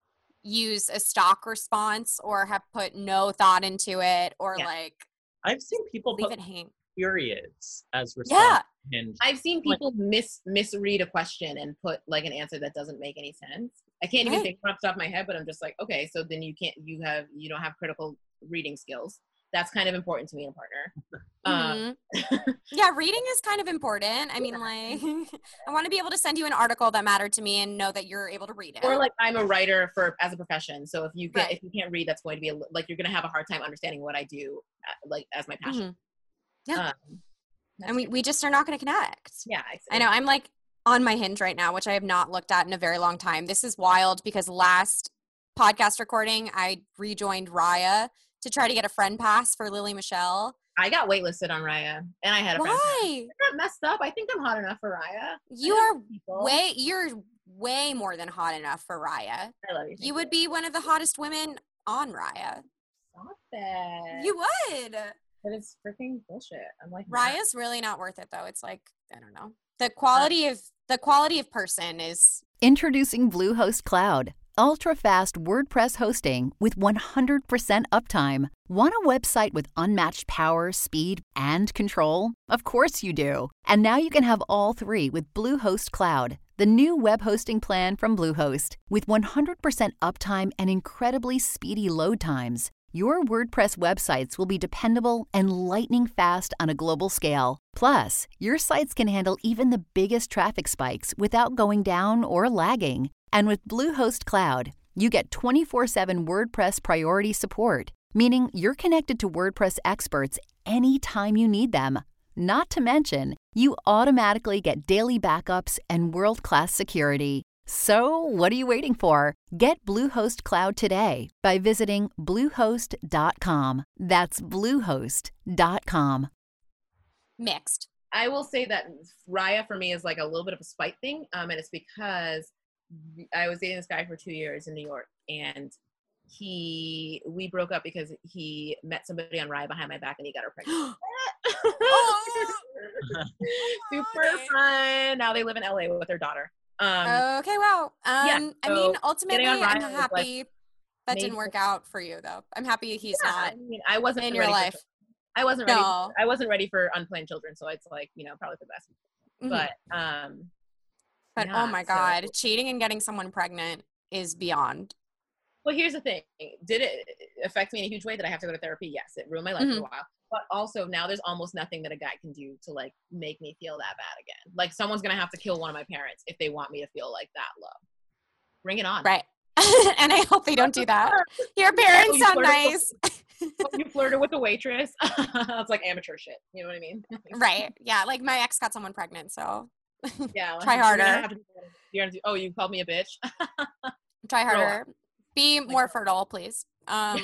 use a stock response or have put no thought into it or Yeah. like I've seen people leave put it hang. periods as Yeah. response. Hinge. I've seen Like- people mis misread a question and put like an answer that doesn't make any sense. I can't even Right. think off the top of my head, but I'm just like, okay, so then you can't, you have, you don't have critical reading skills. That's kind of important to me in a partner. Um, Mhm. Yeah, reading is kind of important. I mean, like, I want to be able to send you an article that mattered to me and know that you're able to read it. or like I'm a writer for as a profession, so if you can, Right. if you can't read, that's going to be a, like you're going to have a hard time understanding what I do, uh, like as my passion. Mhm. Yeah. Um, that's And we, good. we just are not going to connect. yeah, I know. I'm like on my Hinge right now, which I have not looked at in a very long time. This is wild because last podcast recording, I rejoined Raya to try to get a friend pass for Lily Michelle. I got waitlisted on Raya, and I had a friend. Why? Not messed up. I think I'm hot enough for Raya. You I are love people. way, you're way more than hot enough for Raya. I love you. You would be one of the hottest women on Raya. Stop it. You would. But it's freaking bullshit. I'm like, nah. Raya's really not worth it though. It's like, I don't know. The quality of the quality of person is Introducing Bluehost Cloud, ultra-fast WordPress hosting with one hundred percent uptime. Want a website with unmatched power, speed, and control? Of course you do. And now you can have all three with Bluehost Cloud, the new web hosting plan from Bluehost. With one hundred percent uptime and incredibly speedy load times, your WordPress websites will be dependable and lightning fast on a global scale. Plus, your sites can handle even the biggest traffic spikes without going down or lagging. And with Bluehost Cloud, you get twenty-four seven WordPress priority support, meaning you're connected to WordPress experts anytime you need them. Not to mention, you automatically get daily backups and world-class security. So, what are you waiting for? Get Bluehost Cloud today by visiting bluehost dot com. That's bluehost dot com. mixed. I will say that Raya for me is like a little bit of a spite thing, um, and it's because I was dating this guy for two years in New York, and he we broke up because he met somebody on Raya behind my back, and he got her pregnant. Super fun. Now they live in L A with their daughter. Um, okay, wow. Um, yeah, so I mean, ultimately, I'm Raya happy like, that didn't work out for you, though. I'm happy he's yeah, not I mean, I wasn't in ready your life. For, I wasn't ready. No. For, I wasn't ready for unplanned children, so it's like, you know, probably for the best. Mm-hmm. But um, but yeah, oh my god, so. cheating and getting someone pregnant is beyond. Well, here's the thing. Did it affect me in a huge way? Did I have to go to therapy? Yes, it ruined my life mm-hmm. for a while. But also now there's almost nothing that a guy can do to like make me feel that bad again. Like someone's gonna have to kill one of my parents if they want me to feel like that love. Bring it on. Right. And I hope they don't do that. Your parents you sound nice. With, you flirted with a waitress. It's like amateur shit. You know what I mean? Right. Yeah. Like my ex got someone pregnant, so yeah. Try harder. You're gonna have to, you're gonna do, oh, you called me a bitch. Try harder. Be more fertile, please. Um,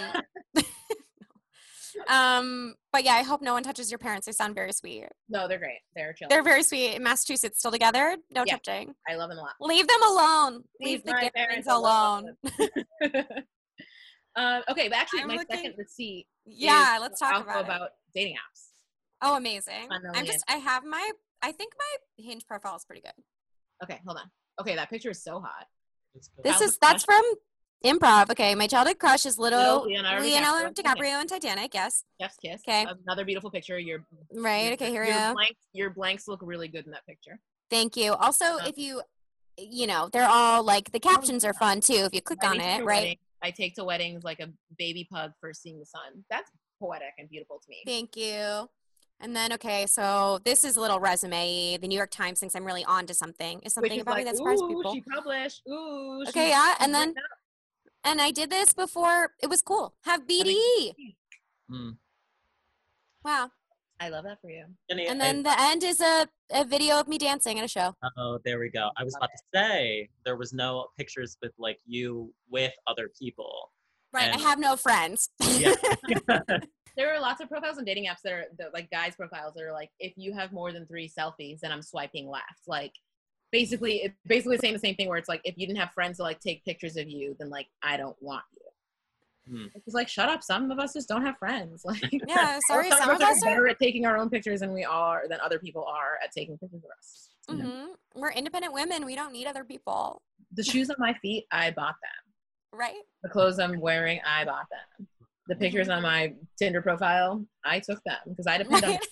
um, but yeah, I hope no one touches your parents. They sound very sweet. No, they're great. They're chill. They're very sweet. In Massachusetts, still together? No yeah, touching. I love them a lot. Leave them alone. Leave, Leave the my parents alone. alone. um, okay, but actually, I'm my looking... second receipt. Yeah, let's talk about about it. Dating apps. Oh, amazing! I'm just. I have my. I think my Hinge profile is pretty good. Okay, hold on. Okay, that picture is so hot. This is that's from Improv. Okay, my childhood crush is little, little Leonardo, Leonardo DiCaprio, DiCaprio and Titanic. Yes. Chef's kiss. Okay. Another beautiful picture. Your right. Your, okay. Here we your go. Blanks, your blanks look really good in that picture. Thank you. Also, um, if you, you know, they're all like the captions are fun too. If you click on it, right? Wedding. I take to weddings like a baby pug first seeing the sun. That's poetic and beautiful to me. Thank you. And then, okay, so this is a little resume. The New York Times thinks I'm really on to something. Is something is about like, me that surprised ooh, people. She published. Ooh. Okay, yeah. And then, and I did this before. It was cool. Have B D E. Mm. Wow. I love that for you. And, and then I, the end is a, a video of me dancing at a show. Oh, there we go. I was about to say there was no pictures with like you with other people. Right. And I have no friends. Yeah. There are lots of profiles on dating apps that are that, like guys profiles that are like, if you have more than three selfies, then I'm swiping left. Like basically, it's basically saying the same thing where it's like, if you didn't have friends to like take pictures of you, then like, I don't want you. Hmm. It's like, shut up. Some of us just don't have friends. Like, yeah, sorry. some, some of us, of us are better are at taking our own pictures than we are, than other people are at taking pictures of us. Mm-hmm. You know? We're independent women. We don't need other people. The shoes on my feet, I bought them. Right. The clothes I'm wearing, I bought them. The pictures on my Tinder profile, I took them because I depend right.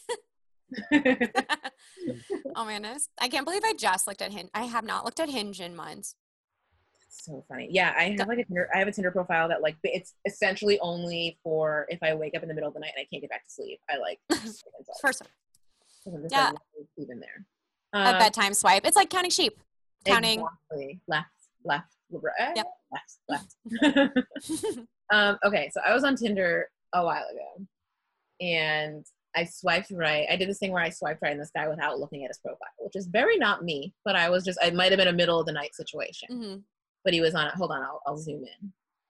on oh man, I can't believe I just looked at Hinge. I have not looked at Hinge in months. That's so funny. Yeah, I have like a Tinder, I have a Tinder profile that like it's essentially only for if I wake up in the middle of the night and I can't get back to sleep. I like first one. Yeah, even there. Um, a bedtime swipe. It's like counting sheep. Counting exactly. left, left, left, yep. left, left. Um, okay, so I was on Tinder a while ago, and I swiped right. I did this thing where I swiped right on this guy without looking at his profile, which is very not me, but I was just, it might have been a middle of the night situation. Mm-hmm. But he was on it. Hold on, I'll, I'll zoom in.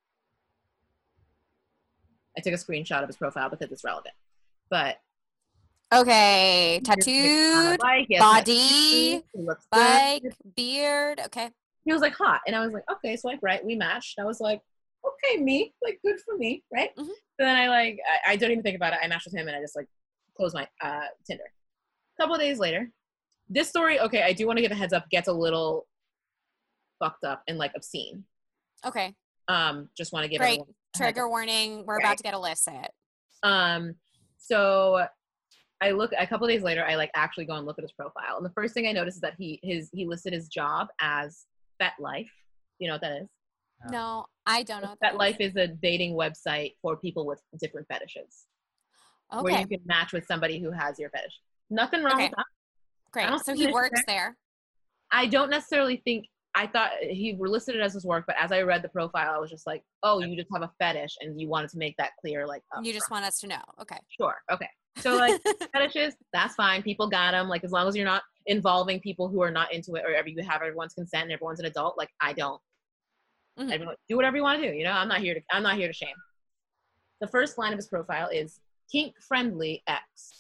I took a screenshot of his profile because it's relevant. But okay, tattooed, bike, body, bike, good. Beard, okay. He was like hot, and I was like, okay, swipe right, we matched. I was like, okay, me, like, good for me, right? Mm-hmm. So then I, like, I, I don't even think about it. I matched with him, and I just, like, closed my uh, Tinder. A couple of days later, this story, okay, I do want to give a heads up, gets a little fucked up and, like, obscene. Okay. Um, just want to give Great. Trigger warning. We're right. about to get illicit. Um, so I look, a couple of days later, I, like, actually go and look at his profile. And the first thing I noticed is that he his he listed his job as FetLife. You know what that is? No, I don't know. FetLife is a dating website for people with different fetishes. Okay. Where you can match with somebody who has your fetish. Nothing wrong okay. with that. Great. So he works there. there. I don't necessarily think, I thought he listed it as his work, but as I read the profile, I was just like, oh, you just have a fetish and you wanted to make that clear. Like, you just front. want us to know. Okay. Sure. Okay. So like fetishes, that's fine. People got them. Like, as long as you're not involving people who are not into it, or you have everyone's consent and everyone's an adult, like I don't. Mm-hmm. Everyone, do whatever you want to do. You know, I'm not here to. I'm not here to shame. The first line of his profile is kink friendly X.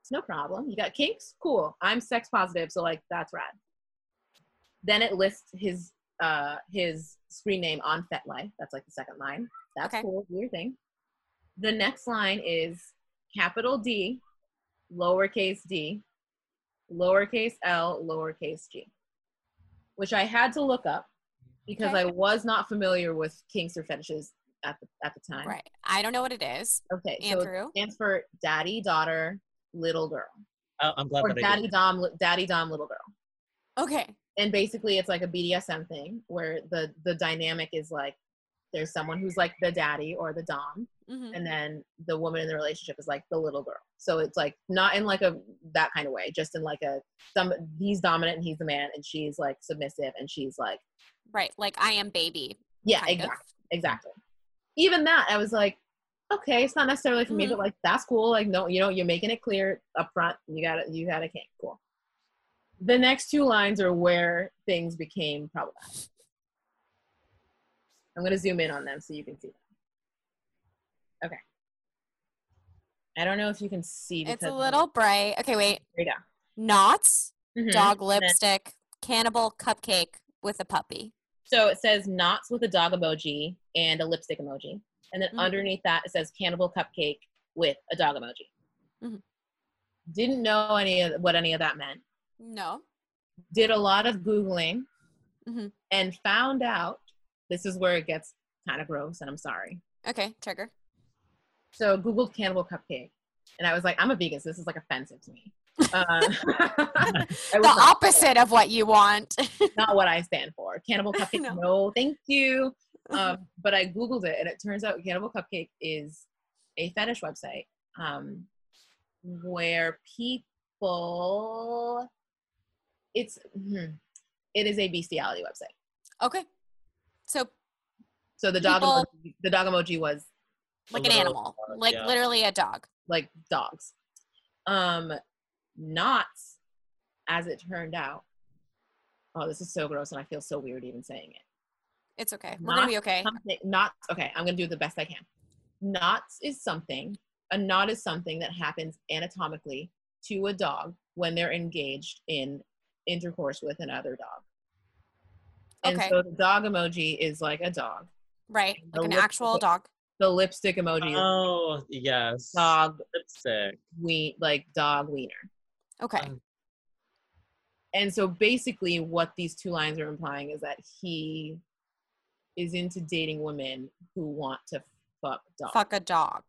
It's no problem. You got kinks? Cool. I'm sex positive, so like that's rad. Then it lists his uh his screen name on FetLife. That's like the second line. That's Okay. cool. Do your thing. The next line is capital D, lowercase d, lowercase l, lowercase g, which I had to look up because Okay. I was not familiar with kinks or fetishes at the at the time. Right. I don't know what it is. Okay, Andrew? so it stands for daddy, daughter, little girl, Oh, I'm glad or that I daddy did. dom, li- daddy dom, little girl. Okay. And basically, it's like a B D S M thing where the the dynamic is like there's someone who's like the daddy or the dom, Mm-hmm. and then the woman in the relationship is like the little girl. So it's like not in like a that kind of way, just in like a some he's dominant and he's the man, and she's like submissive and she's like Right. Like I am baby. yeah, kind exactly, of. exactly. Even that, I was like, okay, it's not necessarily for me, Mhm. but like that's cool. Like no, you know, you're making it clear up front. You got it. You got a kink. Cool. The next two lines are where things became problematic. I'm going to zoom in on them so you can see them. Okay. I don't know if you can see. It's because a little bright. Okay, wait. There you Knots, go. Mhm. dog And then- lipstick, cannibal cupcake with a puppy. So it says knots with a dog emoji and a lipstick emoji. And then Mhm. underneath that, it says cannibal cupcake with a dog emoji. Mhm. Didn't know any of what any of that meant. No. Did a lot of Googling Mhm. and found out, this is where it gets kind of gross, and I'm sorry. Okay, trigger. So Googled cannibal cupcake, and I was like, I'm a vegan, so this is like offensive to me. Uh, I The was not, opposite of what you want. not what I stand for. Cannibal cupcake, No. no, thank you. Um, but I Googled it, and it turns out Cannibal Cupcake is a fetish website um, where people, it's, hmm, it is a bestiality website. Okay. So So the dog, People- emoji, the dog emoji was like A an little animal. dog, Like yeah. literally a dog. like dogs. Um, knots, as it turned out. Oh, this is so gross, and I feel so weird even saying it. It's okay. We're gonna be Knots, okay. something, knots. Okay, I'm gonna do the best I can. Knots is something. A knot is something that happens anatomically to a dog when they're engaged in intercourse with another dog. And Okay. so the dog emoji is like a dog. Right. the Like an lip- actual dog. The lipstick emoji is Oh, yes. dog Lipstick. we like dog wiener. Okay. Um, And so basically what these two lines are implying is that he is into dating women who want to fuck dogs. Fuck a dog.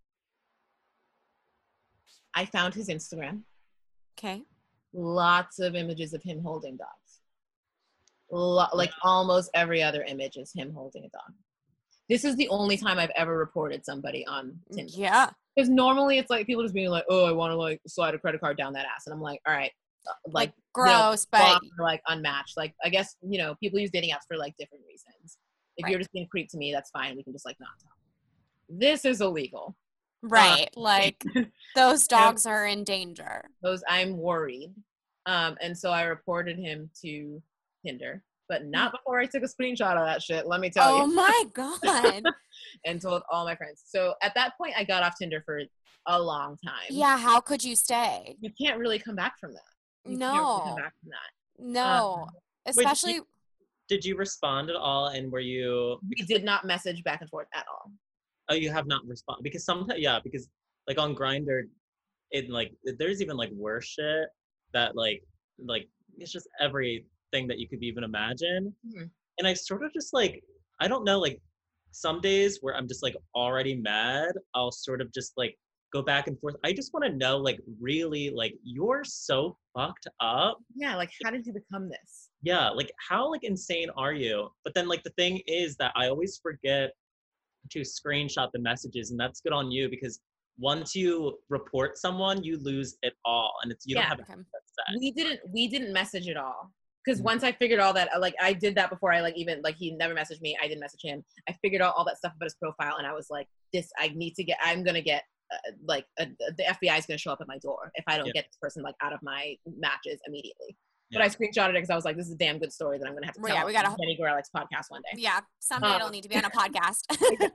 I found his Instagram. Okay. Lots of images of him holding dogs. Lo- like almost every other image is him holding a dog. This is the only time I've ever reported somebody on Tinder. Yeah. Because normally it's like people just being like, oh, I want to like slide a credit card down that ass. And I'm like, all right, uh, like, Like gross, you know, but block or, like unmatched. Like, I guess, you know, people use dating apps for like different reasons. If Right. you're just being a creep to me, that's fine. We can just like not talk. This is illegal. right. Like those dogs are in danger. Those I'm worried. Um, and so I reported him to Tinder, but not before I took a screenshot of that shit, let me tell Oh you. my god. And told all my friends. So at that point, I got off Tinder for a long time. Yeah, how could you stay? You can't really come back from that. You can't really No. come back from that. No. Um, Especially Did you respond at all? And were you? We did not message back and forth at all. Oh, you have not responded because sometimes, yeah, because like on Grindr, it like there's even like worse shit that like like it's just everything that you could even imagine. Mhm. And I sort of just like I don't know, like some days where I'm just like already mad, I'll sort of just like go back and forth. I just want to know, like, really, like, you're so fucked up. Yeah, like, how did you become this? Yeah, like, how, like, insane are you? But then, like, the thing is that I always forget to screenshot the messages, and that's good on you, because once you report someone, you lose it all, and it's you Yeah. don't have Okay. anything to say. We didn't we didn't message at all. Because Mhm. once I figured all that, like, I did that before I, like, even, like, he never messaged me. I didn't message him. I figured out all that stuff about his profile, and I was like, this, I need to get, I'm going to get, uh, like, a, the F B I is going to show up at my door if I don't Yeah. get this person, like, out of my matches immediately. Yeah. But I screenshotted it because I was like, this is a damn good story that I'm going to have to Well, tell yeah, we gotta- on Jenny Gorelick's podcast one day. Yeah, someday it'll Um, need to be on a podcast.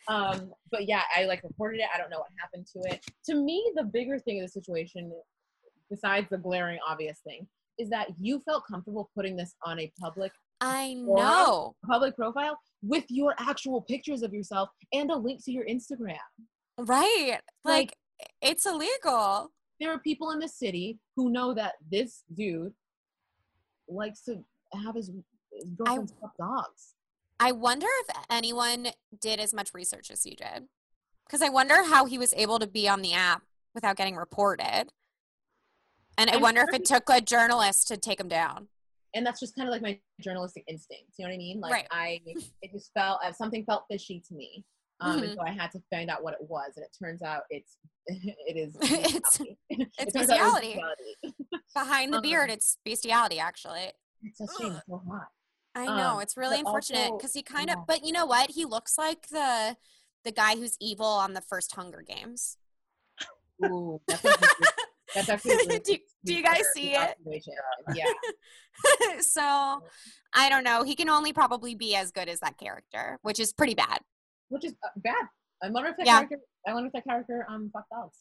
Um, but yeah, I like reported it. I don't know what happened to it. To me, the bigger thing of the situation, besides the glaring obvious thing, is that you felt comfortable putting this on a public I forum, know. public profile with your actual pictures of yourself and a link to your Instagram. Right. Like, Like, it's illegal. there are people in the city who know that this dude likes to have his, his girlfriend fuck dogs. I wonder if anyone did as much research as you did. Because I wonder how he was able to be on the app without getting reported. And I I'm wonder sure if it he- took a journalist to take him down. And that's just kind of like my journalistic instinct. You know what I mean? Like Right. I, it just felt, uh, something felt fishy to me. Um, Mhm. And so I had to find out what it was. And it turns out it's, it is, It's- bestiality. it's It turns out it was bestiality. bestiality. Behind the Um, beard, it's bestiality, actually. It's a shame. It's so hot. I know. Um, It's really but unfortunate also- because he kind yeah. of, but you know what? He looks like the the guy who's evil on the first Hunger Games. Ooh, that's actually, that's actually a really do, do you guys see it? observation. Yeah. So I don't know. He can only probably be as good as that character, which is pretty bad. Which is uh, bad. I wonder if that Yeah. character, I wonder if that character, um, fucked dogs.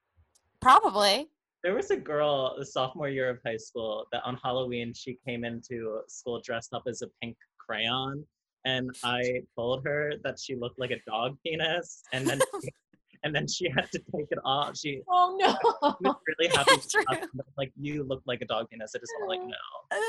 Probably. There was a girl the sophomore year of high school that on Halloween she came into school dressed up as a pink crayon, and I told her that she looked like a dog penis, and then she, and then she had to take it off. She Oh no. was really happy. That's true. to but, like, you look like a dog penis. I just want to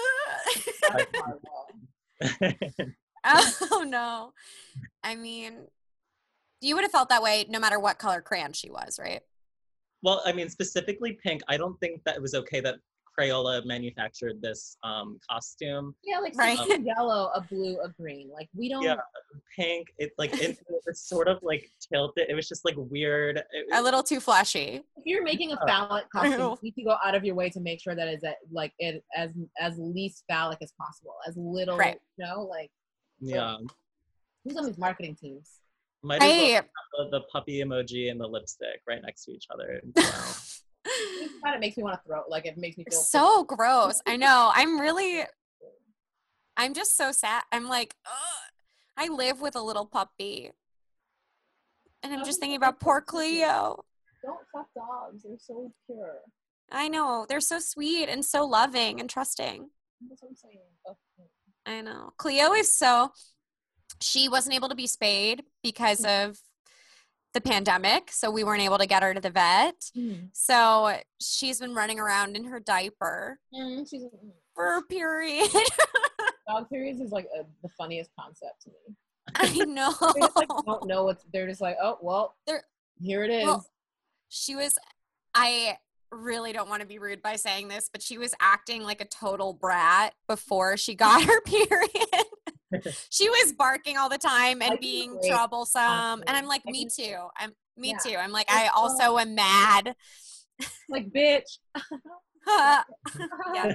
That's horrible. let you know. Oh no. I mean, you would have felt that way no matter what color crayon she was, right? Well, I mean, specifically pink. I don't think that it was okay that Crayola manufactured this um, costume. Yeah, like Right. right. yellow, a blue, a green. Like we don't. Yeah, pink. It like it, it was sort of like tilted. It was just like weird. It, A little too flashy. If you're making a Oh. phallic costume, Ew. you need to go out of your way to make sure that it's at, like it as as least phallic as possible, as little. Right. You know, like yeah. who's on these marketing teams? Might as well Hey. have the, the puppy emoji and the lipstick right next to each other. You know? It kind of makes me want to throw. Like it makes me feel So gross. I know. I'm really, I'm just so sad. I'm like, ugh. I live with a little puppy. And I'm How just do thinking you about like poor that puppy? Cleo. Don't fuck dogs. They're so pure. I know. They're so sweet and so loving and trusting. That's what I'm saying. Okay. I know. Cleo is so, she wasn't able to be spayed because of the pandemic. So we weren't able to get her to the vet. Mm. So she's been running around in her diaper Mm, she's mm. for a period. Dog periods is like a, the funniest concept to me. I know. They just like don't know what's. They're just like, oh well, They're- here it is. Well, she was, I really don't want to be rude by saying this, but she was acting like a total brat before she got her period. She was barking all the time and Like, being great. troublesome. And I'm like, I me can- too. I'm me Yeah. too. I'm like, It's I also am mad. like bitch. yeah.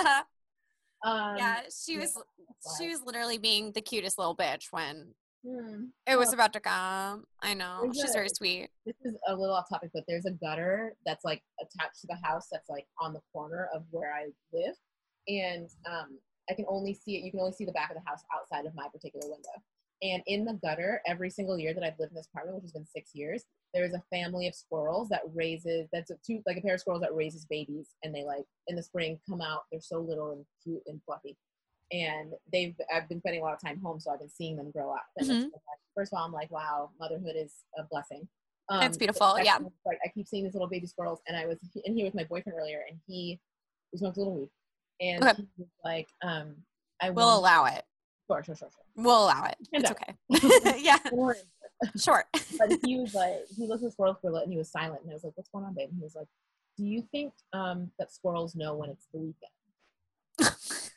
Um, yeah. She yeah, was, that's she wild. was literally being the cutest little bitch when Hmm. it was Well, about to come. I know. there's She's a- very sweet. This is a little off topic, but there's a gutter that's like attached to the house that's like on the corner of where I live, and um, I can only see it. You can only see the back of the house outside of my particular window. And in the gutter, every single year that I've lived in this apartment, which has been six years, there's a family of squirrels that raises. That's a two like a pair of squirrels that raises babies, and they like in the spring come out. They're so little and cute and fluffy. And they've I've been spending a lot of time home, so I've been seeing them grow up. And it's Mhm. been like, first of all, I'm like, wow, motherhood is a blessing. Um, It's but beautiful, second, yeah. Like I keep seeing these little baby squirrels, and I was in here with my boyfriend earlier, and he we smoked a little weed, and Okay. he was like, um, I We'll want- allow it. Sure, sure, sure, sure. We'll allow it. And It's that- okay. yeah. Don't worry. Sure. But he was like, he looked at squirrels for a little, and he was silent, and I was like, what's going on, babe? And he was like, do you think um that squirrels know when it's the weekend?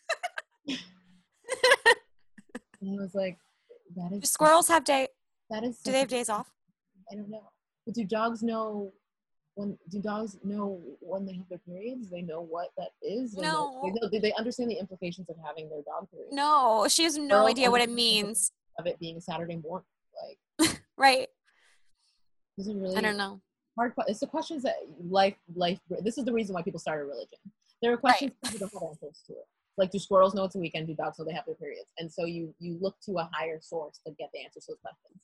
And I was like, that is Do squirrels have day? That is. Do they have such a- days off? I don't know. But do dogs know when? Do dogs know when they have their periods? Do they know what that is? They know- No. they know- do they understand the implications of having their dog period? No, she has no Squirrels idea what it understand means. Of it being a Saturday morning, like Right. this is really I don't know. hard. que- It's the questions that life, life. This is the reason why people started religion. There are questions people don't have answers to it. Like, do squirrels know it's a weekend? Do dogs know they have their periods? And so you you look to a higher source to get the answers to those questions.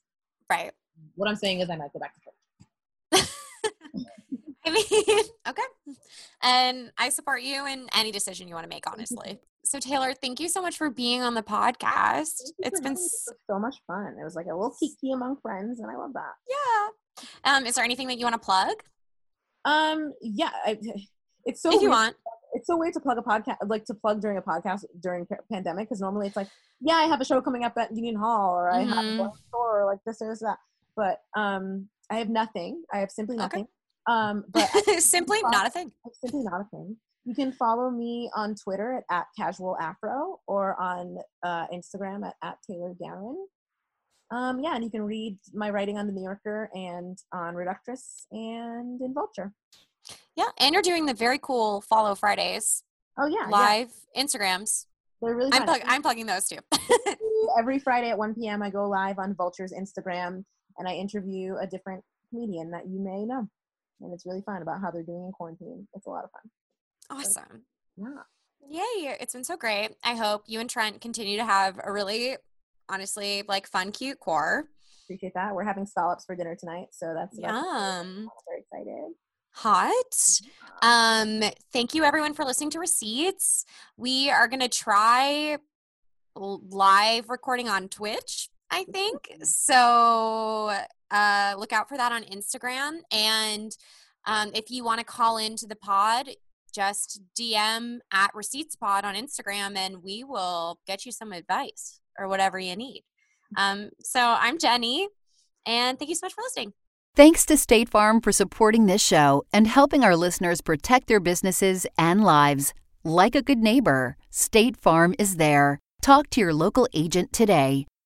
Right. What I'm saying is I might go back to church. I mean, okay. And I support you in any decision you want to make, honestly. So Taylor, thank you so much for being on the podcast. It's been s- so much fun. It was like a little kiki among friends, and I love that. Yeah. Um, is there anything that you want to plug? Um, yeah, I, it's so if you weird. want. It's so weird to plug a podcast, like to plug during a podcast during p- pandemic, because normally it's like, yeah, I have a show coming up at Union Hall, or I mm-hmm. have a store, or like this or that. But um, I have nothing. I have simply nothing. Okay. Um, but simply follow, not a thing. Simply not a thing. You can follow me on Twitter at, at Casual Afro, or on uh, Instagram at, at Taylor Darren. Um, yeah, and you can read my writing on The New Yorker and on Reductress and in Vulture. Yeah, and you're doing the very cool Follow Fridays. Oh yeah, live yeah. Instagrams. They're really I'm, fun. plug- I'm plugging those too. Every Friday at one p.m. I go live on Vulture's Instagram, and I interview a different comedian that you may know. And it's really fun about how they're doing in quarantine. It's a lot of fun. Awesome. Yeah. Yay. It's been so great. I hope you and Trent continue to have a really, honestly, like fun, cute core. Appreciate that. We're having scallops for dinner tonight, so that's Yum. I'm very excited. Hot. Um, thank you everyone for listening to Receipts. We are going to try live recording on Twitch, I think. So uh, look out for that on Instagram. And um, if you want to call into the pod, just D M at Receipts Pod on Instagram, and we will get you some advice or whatever you need. Um, so I'm Jenny, and thank you so much for listening. Thanks to State Farm for supporting this show and helping our listeners protect their businesses and lives. Like a good neighbor, State Farm is there. Talk to your local agent today.